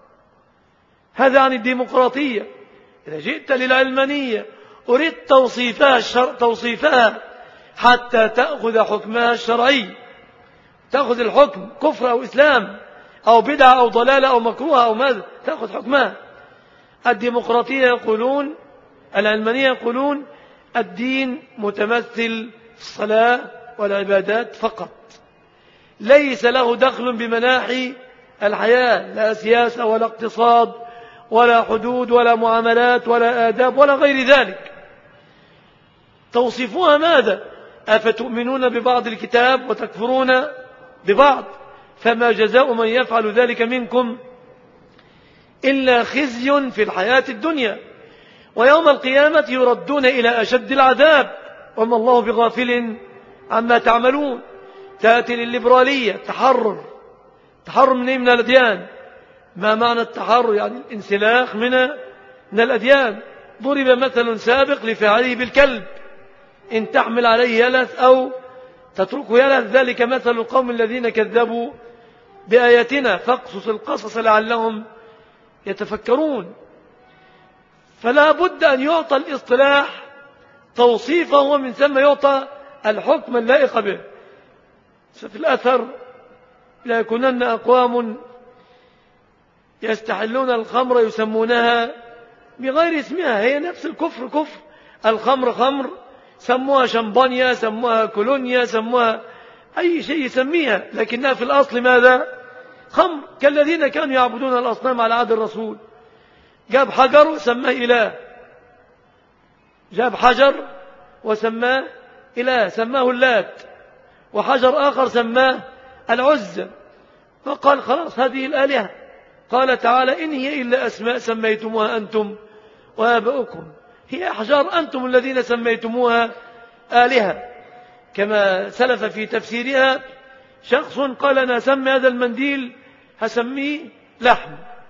هذا عن الديمقراطية. إذا جئت للعلمانية أريد توصيفها الشر... توصيفها حتى تأخذ حكمها الشرعي، تأخذ الحكم كفر أو إسلام أو بدعة أو ضلالة أو مكروه أو ماذا، تأخذ حكمها. الديمقراطية يقولون، العلمانية يقولون الدين متمثل في الصلاة والعبادات فقط، ليس له دخل بمناحي الحياة، لا سياسة ولا اقتصاد ولا حدود ولا معاملات ولا آداب ولا غير ذلك. توصفوها ماذا؟ أفتؤمنون ببعض الكتاب وتكفرون ببعض، فما جزاء من يفعل ذلك منكم إلا خزي في الحياة الدنيا ويوم القيامة يردون إلى أشد العذاب وما الله بغافل عما تعملون. تأتي للليبرالية، تحرر. تحرر من إيه؟ من الأديان. ما معنى التحرر؟ يعني الانسلاخ من من الأديان. ضرب مثل سابق لفاعله بالكلب، إن تحمل عليه يلث أو تتركه يلث، ذلك مثل القوم الذين كذبوا بآياتنا فاقصص القصص لعلهم يتفكرون. فلا بد أن يعطى الاصطلاح توصيفه ومن ثم يعطى الحكم اللائق به. في الأثر لا يكونن أقوام يستحلون الخمر يسمونها بغير اسمها، هي نفس الكفر كفر. الخمر خمر، سموها شمبانيا، سموها كولونيا، سموها أي شيء يسميها، لكنها في الأصل ماذا؟ خمر. كالذين كانوا يعبدون الأصنام على عهد الرسول، جاب حجر وسماه إله، جاب حجر وسماه إله، سماه اللات، وحجر آخر سماه العزى، فقال خلاص هذه الآلهة. قال تعالى إن هي إلا أسماء سميتموها أنتم وآباؤكم، هي أحجار أنتم الذين سميتموها آلهة. كما سلف في تفسيرها شخص قال أنا أسمي هذا المنديل هسميه لحم،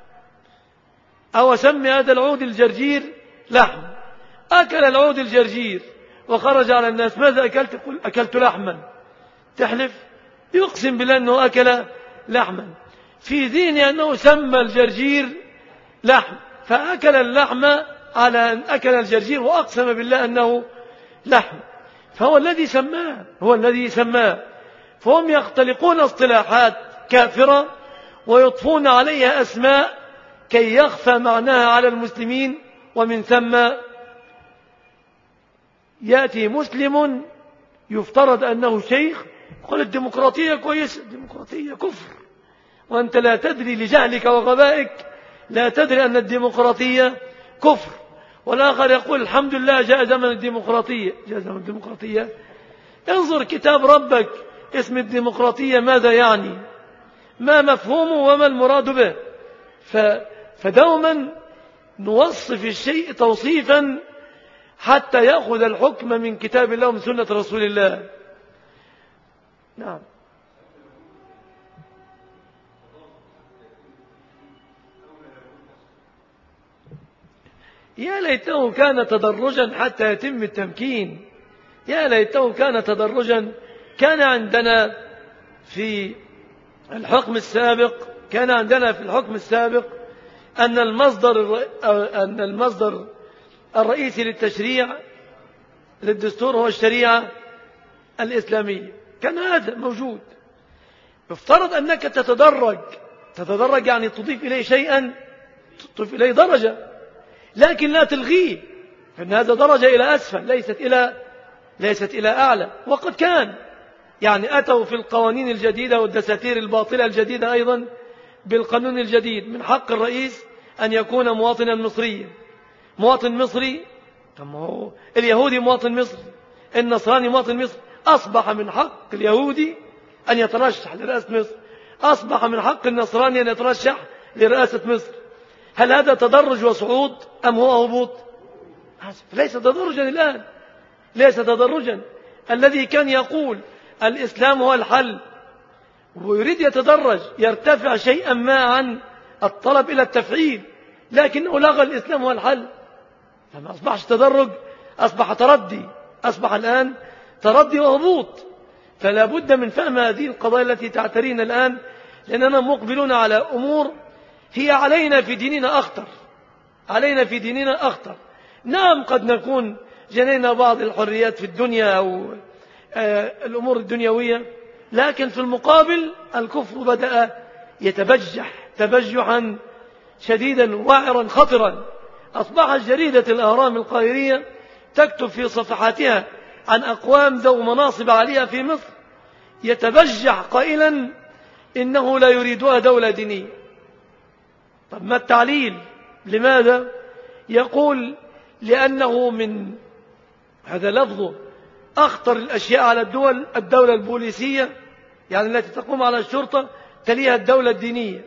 أو أسمي هذا العود الجرجير لحم. أكل العود الجرجير وخرج على الناس، ماذا أكلت؟ قل أكلت لحما. تحلف؟ يقسم بالله أنه أكل لحما، في ذهنه أنه سمى الجرجير لحم، فأكل اللحم على أن أكل الجرجير، وأقسم بالله أنه لحم. فهو الذي سماه، هو الذي سماه. فهم يختلقون اصطلاحات كافرة ويضفون عليها أسماء كي يخفى معناها على المسلمين، ومن ثم يأتي مسلم يفترض أنه شيخ يقول الديمقراطية كويسة، الديمقراطية كفر، وأنت لا تدري لجهلك وغبائك، لا تدري أن الديمقراطية كفر. والآخر يقول الحمد لله جاء زمن الديمقراطية. جاء زمن الديمقراطية؟ انظر كتاب ربك، اسم الديمقراطية ماذا يعني، ما مفهومه وما المراد به. فدوما نوصف الشيء توصيفا حتى يأخذ الحكم من كتاب الله ومن سنة رسول الله. نعم. يا ليته كان تدرجا حتى يتم التمكين، يا ليته كان تدرجا. كان عندنا في الحكم السابق كان عندنا في الحكم السابق أن المصدر أن المصدر الرئيسي للتشريع للدستور هو الشريعة الإسلامية، كان هذا موجود. يفترض أنك تتدرج تتدرج يعني تضيف إليه شيئا، تضيف إليه درجة، لكن لا تلغيه، فإن هذا درجة إلى أسفل، ليست إلى ليست إلى أعلى. وقد كان يعني أتوا في القوانين الجديدة والدساتير الباطلة الجديدة أيضا بالقانون الجديد من حق الرئيس أن يكون مواطنا مصريا. مواطن مصري، كما هو اليهودي مواطن مصري، النصراني مواطن مصري. أصبح من حق اليهودي أن يترشح لرئاسة مصر، أصبح من حق النصراني أن يترشح لرئاسة مصر. هل هذا تدرج وصعود أم هو هبوط؟ ليس تدرجا الآن، ليس تدرجا. الذي كان يقول الإسلام هو الحل ويريد يتدرج، يرتفع شيئا ما عن الطلب إلى التفعيل، لكنه لغى الإسلام هو الحل، فما أصبحش تدرج، أصبح تردي، أصبح الآن تردي وهبوط. فلا بد من فهم هذه القضايا التي تعترينا الآن، لأننا مقبلون على أمور هي علينا في ديننا أخطر، علينا في ديننا أخطر. نعم قد نكون جنينا بعض الحريات في الدنيا أو الأمور الدنيوية، لكن في المقابل الكفر بدأ يتبجح تبجحا شديدا وعرا خطرا. أصبحت جريدة الأهرام القاهرية تكتب في صفحاتها عن أقوام ذو مناصب عالية في مصر يتبجح قائلا إنه لا يريدها دولة دينية. طب ما التعليل؟ لماذا؟ يقول لأنه من هذا لفظه أخطر الأشياء على الدول الدولة البوليسية، يعني التي تقوم على الشرطة، تليها الدولة الدينية.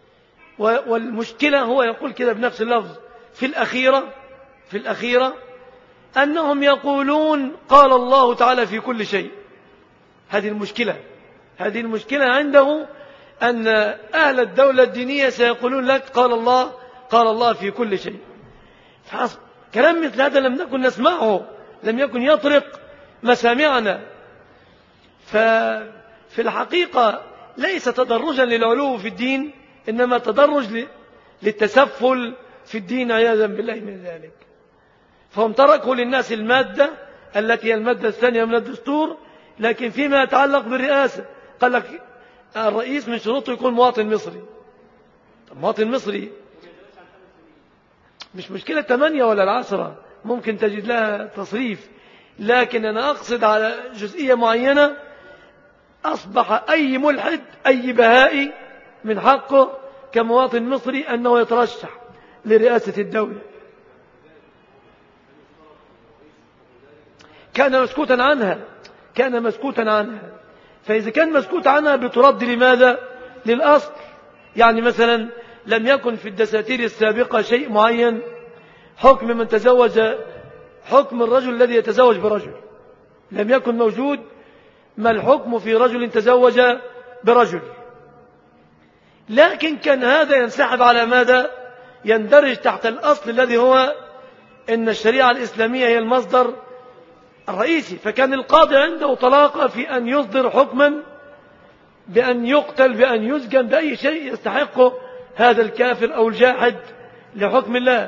والمشكلة هو يقول كده بنفس اللفظ في الأخيرة في الأخيرة أنهم يقولون قال الله تعالى في كل شيء. هذه المشكلة، هذه المشكلة عنده، أن أهل الدولة الدينية سيقولون لك قال الله قال الله في كل شيء. كلام مثل هذا لم نكن نسمعه، لم يكن يطرق مسامعنا. ففي الحقيقة ليس تدرجا للعلو في الدين، إنما تدرج للتسفل في الدين عياذا بالله من ذلك. فهم تركوا للناس المادة التي هي المادة الثانية من الدستور، لكن فيما يتعلق بالرئاسة قال لك الرئيس من شروطه يكون مواطن مصري. طب مواطن مصري مش مشكلة ثمانية ولا العشرة، ممكن تجد لها تصريف، لكن أنا أقصد على جزئية معينة. أصبح أي ملحد أي بهائي من حقه كمواطن مصري أنه يترشح لرئاسة الدولة. كان مسكوتا عنها كان مسكوتا عنها فإذا كان مسكوت عنها بترد لماذا؟ للأصل. يعني مثلا لم يكن في الدساتير السابقة شيء معين، حكم من تزوج، حكم الرجل الذي يتزوج برجل لم يكن موجود. ما الحكم في رجل تزوج برجل؟ لكن كان هذا ينسحب على ماذا؟ يندرج تحت الأصل الذي هو إن الشريعة الإسلامية هي المصدر الرئيسي. فكان القاضي عنده طلاقة في أن يصدر حكما بأن يقتل، بأن يسجن، بأي شيء يستحقه هذا الكافر أو الجاحد لحكم الله.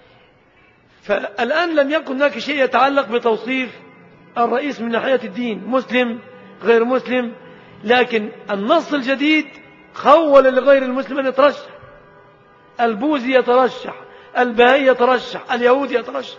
فالآن لم يكن هناك شيء يتعلق بتوصيف الرئيس من ناحية الدين، مسلم غير مسلم، لكن النص الجديد خول لغير المسلم أن يترشح. البوذي يترشح، البهائي يترشح، اليهودي يترشح.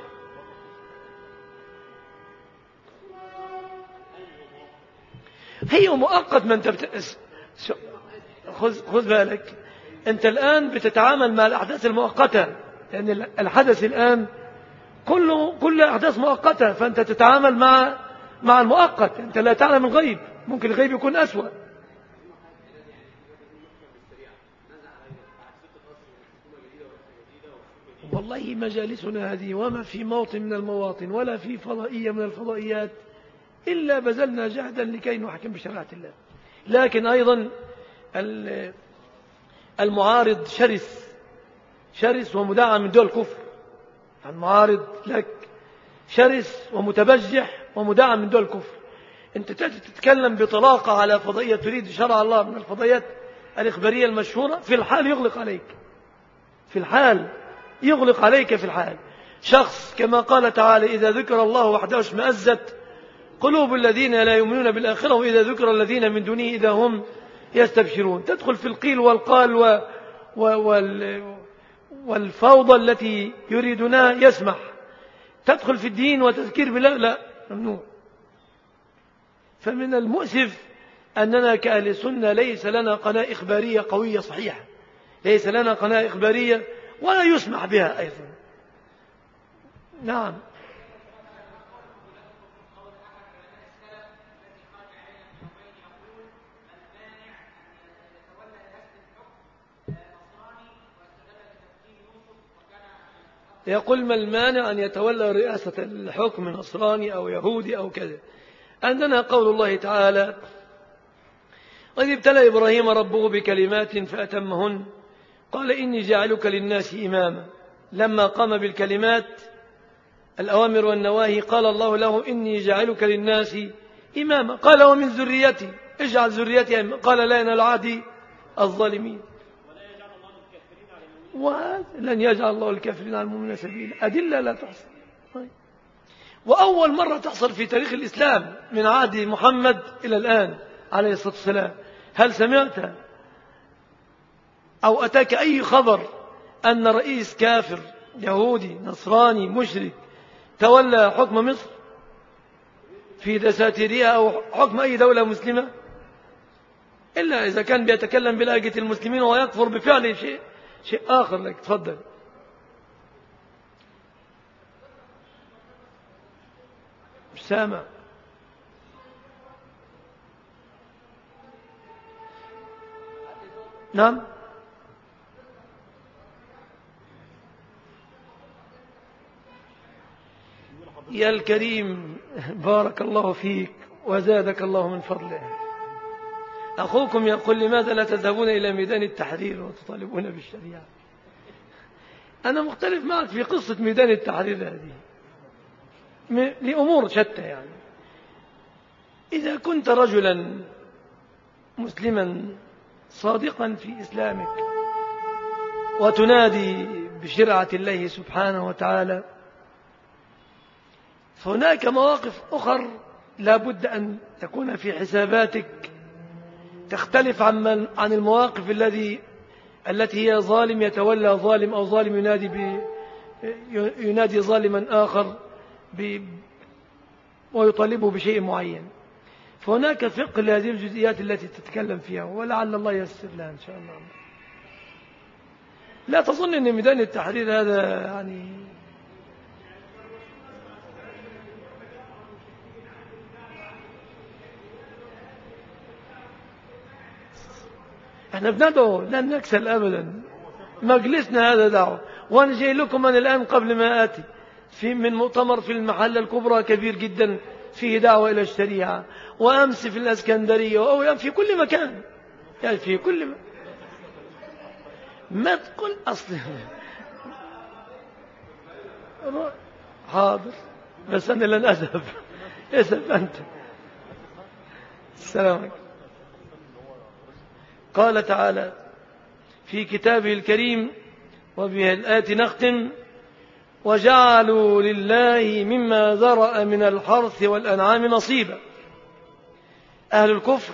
هي مؤقت. ما انت بت... خذ خذ بالك، انت الآن بتتعامل مع الأحداث المؤقتة، لأن يعني الحدث الآن كله كل أحداث مؤقتة، فأنت تتعامل مع مع المؤقت. أنت لا تعلم الغيب، ممكن الغيب يكون أسوأ. والله مجالسنا هذه وما في موطن من المواطن ولا في فضائية من الفضائيات إلا بذلنا جهدا لكي نحكم بشريعة الله. لكن أيضا المعارض شرس شرس ومدعم من دول الكفر. المعارض لك شرس ومتبجح ومدعم من دول الكفر. أنت تتكلم بطلاقة على فضائية تريد شرع الله من الفضائيات الإخبارية المشهورة، في الحال يغلق عليك، في الحال يغلق عليك في الحال. شخص كما قال تعالى إذا ذكر الله وحده اشمأزت قلوب الذين لا يؤمنون بالآخرة وإذا ذكر الذين من دونه إذا هم يستبشرون. تدخل في القيل والقال و... و... وال... والفوضى التي يريدونها يسمح. تدخل في الدين وتذكير بالله لا، ممنوع. فمن المؤسف أننا كأهل سنة ليس لنا قناة إخبارية قوية صحيحة، ليس لنا قناة إخبارية ولا يسمح بها أيضا. نعم. يقول ما المانع أن يتولى رئاسة الحكم نصراني أو يهودي أو كذا؟ عندنا قول الله تعالى وإذ ابتلى إبراهيم ربه بكلمات فأتمهن قال إني جاعلك للناس إماما. لما قام بالكلمات الأوامر والنواهي قال الله له إني جاعلك للناس إماما. قال ومن ذريتي اجعل ذريتي إماما. قال لا ينال عهدي الظالمين ولن يجعل الله الكافرين على المؤمنين سبيلا. أدلة لا تحصى. وأول مرة تحصل في تاريخ الإسلام من عهد محمد إلى الآن عليه الصلاة والسلام. هل سمعت أو أتاك أي خبر أن رئيس كافر يهودي نصراني مشرك تولى حكم مصر في دساتيرها أو حكم أي دولة مسلمة؟ إلا إذا كان بيتكلم بلهجة المسلمين ويكفر بفعل شيء شيء آخر. لك تفضل. مش سامع. نعم. يا الكريم بارك الله فيك وزادك الله من فضله. أخوكم يقول لماذا لا تذهبون إلى ميدان التحرير وتطالبون بالشريعة؟ أنا مختلف معك في قصة ميدان التحرير هذه لأمور شتى. يعني إذا كنت رجلا مسلما صادقا في إسلامك وتنادي بشرعة الله سبحانه وتعالى، فهناك مواقف أخر لا بد أن تكون في حساباتك تختلف عن عن المواقف الذي التي هي ظالم يتولى ظالم أو ظالم ينادي ب ينادي ظالما آخر ب ويطالبه بشيء معين. فهناك فقه لهذه الجزئيات التي تتكلم فيها، ولعل الله ييسر لها إن شاء الله. لا تظن أن ميدان التحرير هذا يعني احنا بندعو، لن نكسل أبدا. مجلسنا هذا دعوة، وأنا جاي لكم أنا الآن قبل ما آتي في من مؤتمر في المحلة الكبرى كبير جدا فيه دعوة إلى الشريعة، وأمس في الأسكندرية، أو في كل مكان، يعني في كل م... ما تقول أصلا حاضر، بس أنا لن أذهب. اذهب أنت. السلام عليكم. قال تعالى في كتابه الكريم، وبه الآية نختم: وجعلوا لله مما ذرأ من الحرث والأنعام نصيبا. أهل الكفر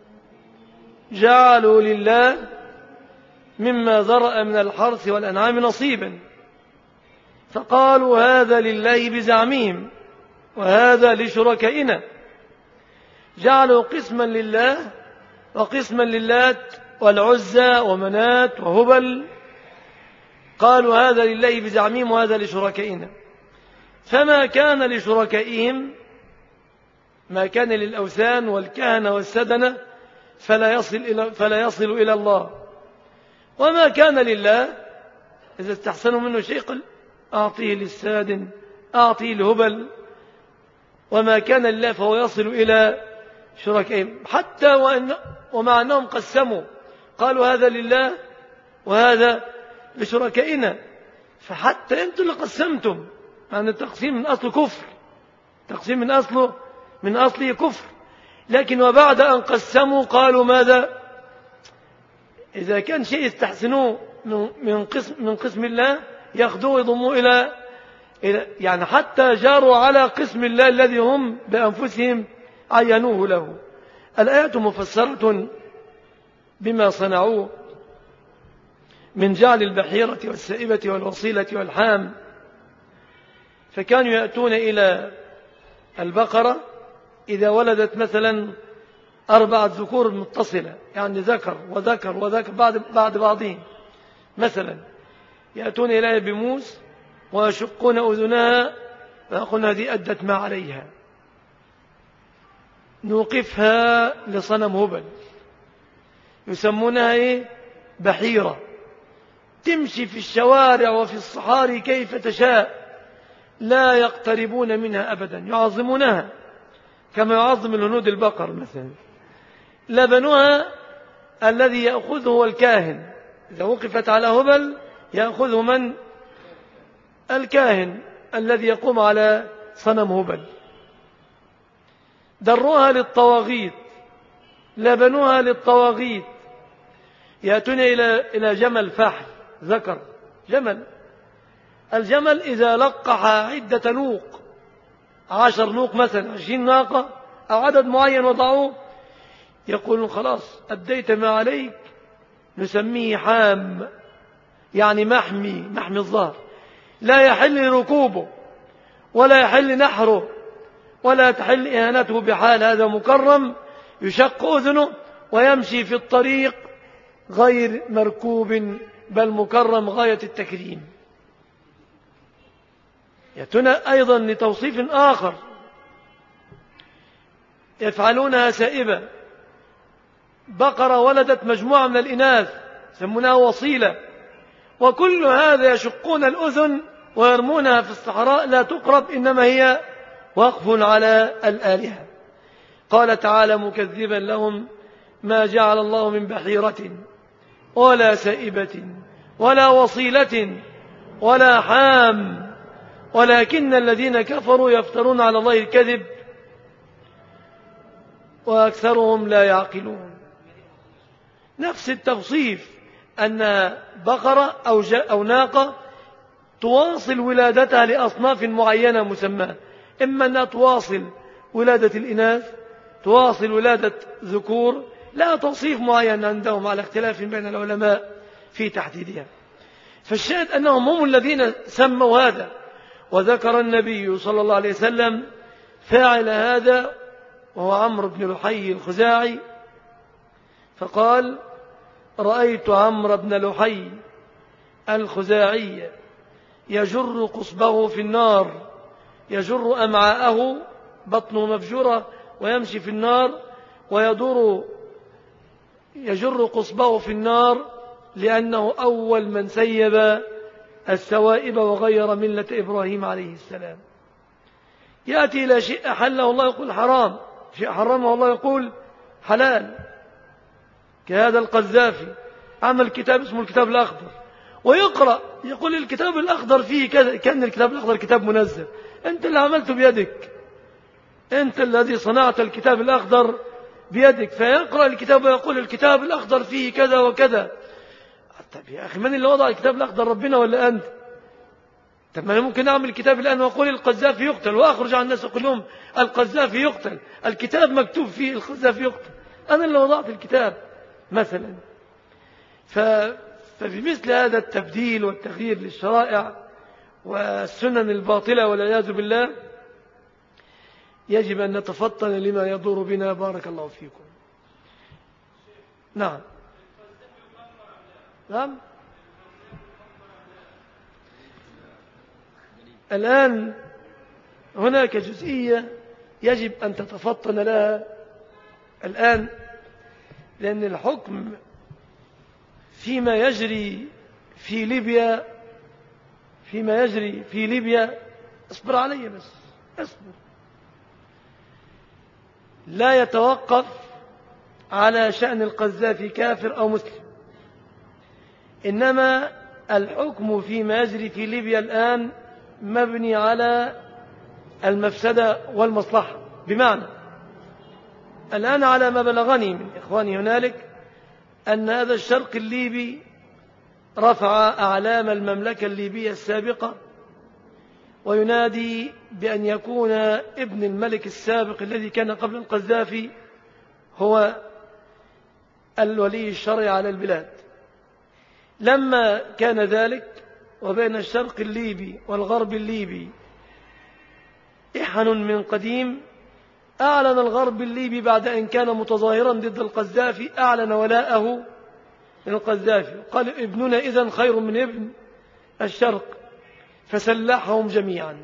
جعلوا لله مما ذرأ من الحرث والأنعام نصيبا، فقالوا هذا لله بزعمهم وهذا لشركائنا. جعلوا قسما لله وقسما للات والعزى ومنات وهبل، قالوا هذا لله بزعمهم وهذا لشركائنا. فما كان لشركائهم، ما كان للأوثان والكهنة والسدنة، فلا يصل إلى, فلا يصل إلى الله، وما كان لله إذا استحسنوا منه شيء قل أعطيه للسادن، أعطيه الهبل، وما كان لله فهو يصل إلى شركائهم. حتى وإن ومع أنهم قسموا قالوا هذا لله وهذا لشركائنا، فحتى أنتم اللي قسمتم، يعني التقسيم من أصل كفر، تقسيم من أصله من أصله كفر. لكن وبعد أن قسموا قالوا ماذا؟ إذا كان شيء يستحسنوه من قسم من قسم الله ياخذوه ويضموه إلى إلى يعني حتى جاروا على قسم الله الذي هم بأنفسهم عينوه له. الآية مفسرة بما صنعوه من جعل البحيرة والسائبة والوصيلة والحام. فكانوا يأتون إلى البقرة إذا ولدت مثلا أربعة ذكور متصلة، يعني ذكر وذكر وذكر بعد, بعد بعضهم، مثلا يأتون إليها بموس ويشقون أذنها ويقولون هذه أدت ما عليها، نوقفها لصنم هبل، يسمونها إيه؟ بحيرة، تمشي في الشوارع وفي الصحاري كيف تشاء، لا يقتربون منها أبدا، يعظمونها كما يعظم الهنود البقر مثلا. لبنها الذي يأخذه هو الكاهن، إذا وقفت على هبل يأخذه من؟ الكاهن الذي يقوم على صنم هبل. دروها للطواغيت، لبنوها للطواغيت. يأتون إلى إلى جمل فحل ذكر، جمل، الجمل إذا لقح عدة نوق، عشر نوق مثلا، عشرين ناقة أو عدد معين وضعوه، يقولون خلاص أديت ما عليك، نسميه حام، يعني محمي، محمي الظهر، لا يحل ركوبه ولا يحل نحره ولا تحل إهانته بحال، هذا مكرم يشق أذنه ويمشي في الطريق غير مركوب بل مكرم غاية التكريم. يأتون أيضا لتوصيف آخر، يفعلونها سائبة، بقرة ولدت مجموعة من الإناث يسمونها وصيلة، وكل هذا يشقون الأذن ويرمونها في الصحراء لا تقرب، إنما هي وقف على الآلهة. قال تعالى مكذبا لهم ما جعل الله من بحيرة ولا سائبة ولا وصيلة ولا حام ولكن الذين كفروا يفترون على الله الكذب وأكثرهم لا يعقلون. نفس التوصيف أن بقرة أو, أو ناقة تواصل ولادتها لأصناف معينة مسمى، إما أنها تواصل ولادة الإناث، تواصل ولادة ذكور، لا توصيف معين عندهم على اختلاف بين العلماء في تحديدها. فالشاهد أنهم هم الذين سموا هذا. وذكر النبي صلى الله عليه وسلم فاعل هذا وهو عمرو بن لحي الخزاعي، فقال: رأيت عمرو بن لحي الخزاعي يجر قصبه في النار، يجر أمعاءه بطنه مفجورة ويمشي في النار ويدور يجر قصبه في النار لأنه أول من سيب السوائب وغير ملة إبراهيم عليه السلام. يأتي إلى شيء أحله الله يقول حرام، شيء حرمه الله يقول حلال، كهذا القذافي عمل كتاب اسمه الكتاب الأخضر ويقرأ يقول الكتاب الأخضر فيه كذا، كأن الكتاب الأخضر كتاب منزل، أنت اللي عملته بيدك، أنت الذي صنعت الكتاب الأخضر بيدك. فيقرأ الكتاب ويقول الكتاب الأخضر فيه كذا وكذا. طب يا أخي من اللي وضع الكتاب الأخضر، ربنا ولا أنت؟ طب ما أنا ممكن أعمل الكتاب الآن وأقول القذافي يقتل وأخرج عن الناس أقول لهم القذافي يقتل، الكتاب مكتوب فيه القذافي يقتل، أنا اللي وضعت الكتاب مثلا. فبمثل هذا التبديل والتغيير للشرائع والسنن الباطلة والعياذ بالله يجب أن نتفطن لما يضر بنا. بارك الله فيكم. نعم نعم. الآن هناك جزئية يجب أن تتفطن لها الآن، لأن الحكم فيما يجري في ليبيا فيما يجري في ليبيا اصبر علي بس اصبر، لا يتوقف على شأن القذافي كافر أو مسلم، إنما الحكم فيما يجري في ليبيا الآن مبني على المفسدة والمصلحة. بمعنى الآن على ما بلغني من إخواني هنالك أن هذا الشرق الليبي رفع أعلام المملكة الليبية السابقة وينادي بأن يكون ابن الملك السابق الذي كان قبل القذافي هو الولي الشرعي على البلاد. لما كان ذلك وبين الشرق الليبي والغرب الليبي إحن من قديم، أعلن الغرب الليبي بعد أن كان متظاهرا ضد القذافي أعلن ولاءه للقذافي، قال ابننا إذن خير من ابن الشرق، فسلحهم جميعا.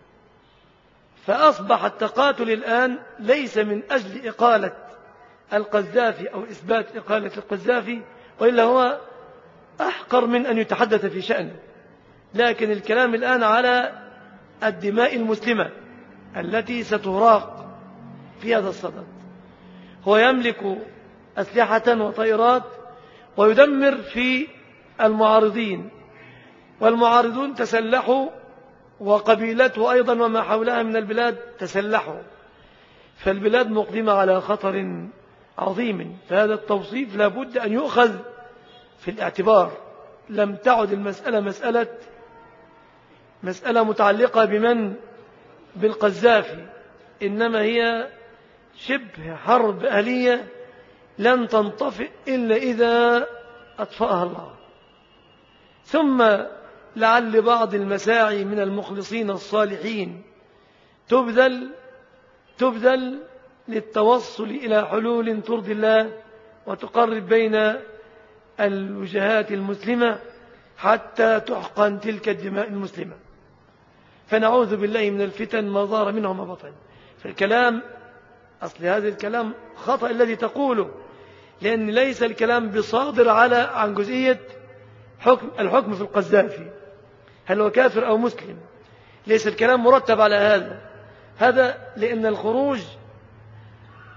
فأصبح التقاتل الآن ليس من أجل إقالة القذافي أو إثبات إقالة القذافي، وإلا هو أحقر من أن يتحدث في شأنه، لكن الكلام الآن على الدماء المسلمة التي ستهراق في هذا الصدد. هو يملك أسلحة وطائرات ويدمر في المعارضين، والمعارضون تسلحوا وقبيلته أيضا وما حولها من البلاد تسلحوا، فالبلاد مقدمة على خطر عظيم. فهذا التوصيف لابد أن يؤخذ في الاعتبار. لم تعد المسألة مسألة مسألة متعلقة بمن بالقذافي، إنما هي شبه حرب أهلية لن تنطفئ إلا إذا أطفأها الله. ثم لعل بعض المساعي من المخلصين الصالحين تبذل تبذل للتوصل إلى حلول ترضي الله وتقرب بين الوجهات المسلمة حتى تحقن تلك الدماء المسلمة. فنعوذ بالله من الفتن ما ظهر منه ما بطن. فالكلام أصل هذا الكلام خطأ الذي تقوله، لأن ليس الكلام بصادر على عن جزئية حكم الحكم في القذافي هل هو كافر أو مسلم، ليس الكلام مرتب على هذا. هذا لأن الخروج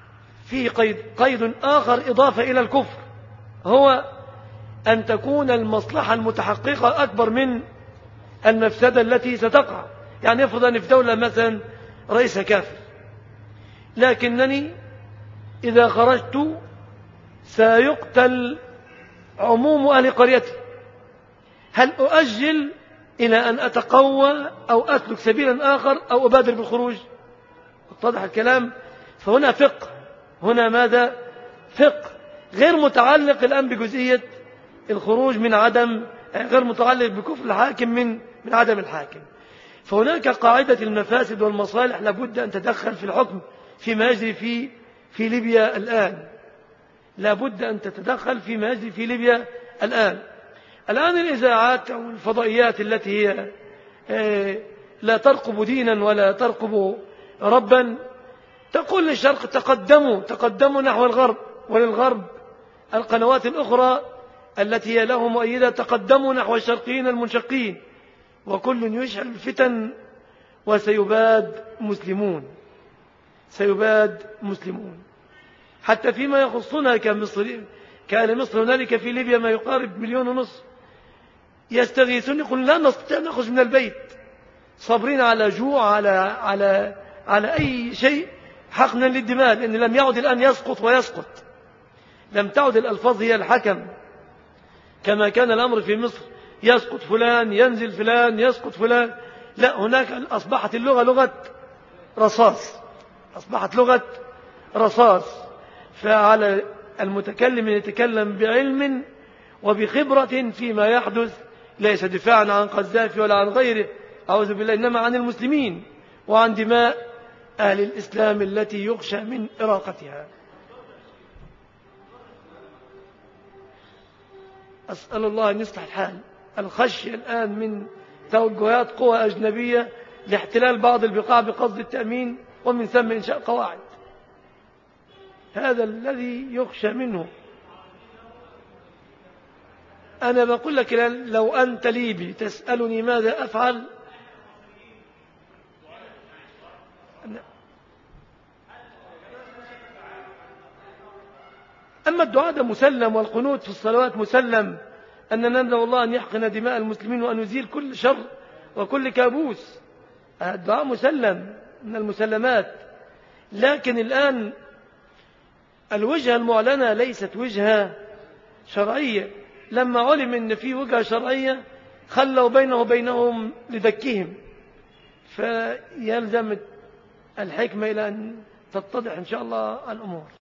فيه قيد, قيد آخر إضافة إلى الكفر، هو أن تكون المصلحة المتحققة أكبر من المفسدة التي ستقع. يعني يفرض أن في دولة مثلا رئيس كافر، لكنني إذا خرجت سيقتل عموم أهل قريتي، هل أؤجل إلى أن أتقوى أو أسلك سبيلا آخر أو أبادر بالخروج؟ اتضح الكلام. فهنا فقه، هنا ماذا؟ فقه غير متعلق الآن بجزئية الخروج من عدم، غير متعلق بكفر الحاكم من من عدم الحاكم. فهناك قاعدة المفاسد والمصالح لابد أن تدخل في الحكم فيما يجري في في ليبيا الآن، لابد أن تتدخل فيما يجري في ليبيا الآن. الآن الإذاعات أو الفضائيات التي هي لا ترقب دينا ولا ترقب ربا تقول للشرق تقدموا تقدموا نحو الغرب، وللغرب القنوات الأخرى التي هي له مؤيدة تقدموا نحو الشرقيين المنشقين، وكل يشعل الفتن وسيباد مسلمون، سيباد مسلمون. حتى فيما يخصنا كمصر، كان مصر هنالك في ليبيا ما يقارب مليون ونصف يستغيثون، يقول لا نستطيع نخرج من البيت، صابرين على جوع، على على على أي شيء حقنا للدماء، لأن لم يعد الآن يسقط ويسقط، لم تعد الألفاظ هي الحكم كما كان الأمر في مصر، يسقط فلان ينزل فلان يسقط فلان. لا، هناك أصبحت اللغة لغة رصاص، أصبحت لغة رصاص. فعلى المتكلم يتكلم بعلم وبخبرة فيما يحدث، ليس دفاعا عن قذافي ولا عن غيره، أعوذ بالله، إنما عن المسلمين وعن دماء أهل الإسلام التي يخشى من إراقتها. أسأل الله أن يصلح الحال. الخشية الآن من توجهات قوى أجنبية لاحتلال بعض البقاع بقصد التأمين ومن ثم إنشاء قواعد، هذا الذي يخشى منه. أنا بقول لك لو أنت ليبي تسألني ماذا أفعل، أما الدعاء مسلم، والقنوت في الصلوات مسلم، أننا ندعو الله أن يحقن دماء المسلمين وأن يزيل كل شر وكل كابوس، الدعاء مسلم من المسلمات. لكن الآن الوجهة المعلنة ليست وجهة شرعية، لما علم أن في وجهة شرعية خلوا بينه وبينهم لدكهم، فيلزم الحكمة إلى أن تتضح إن شاء الله الأمور.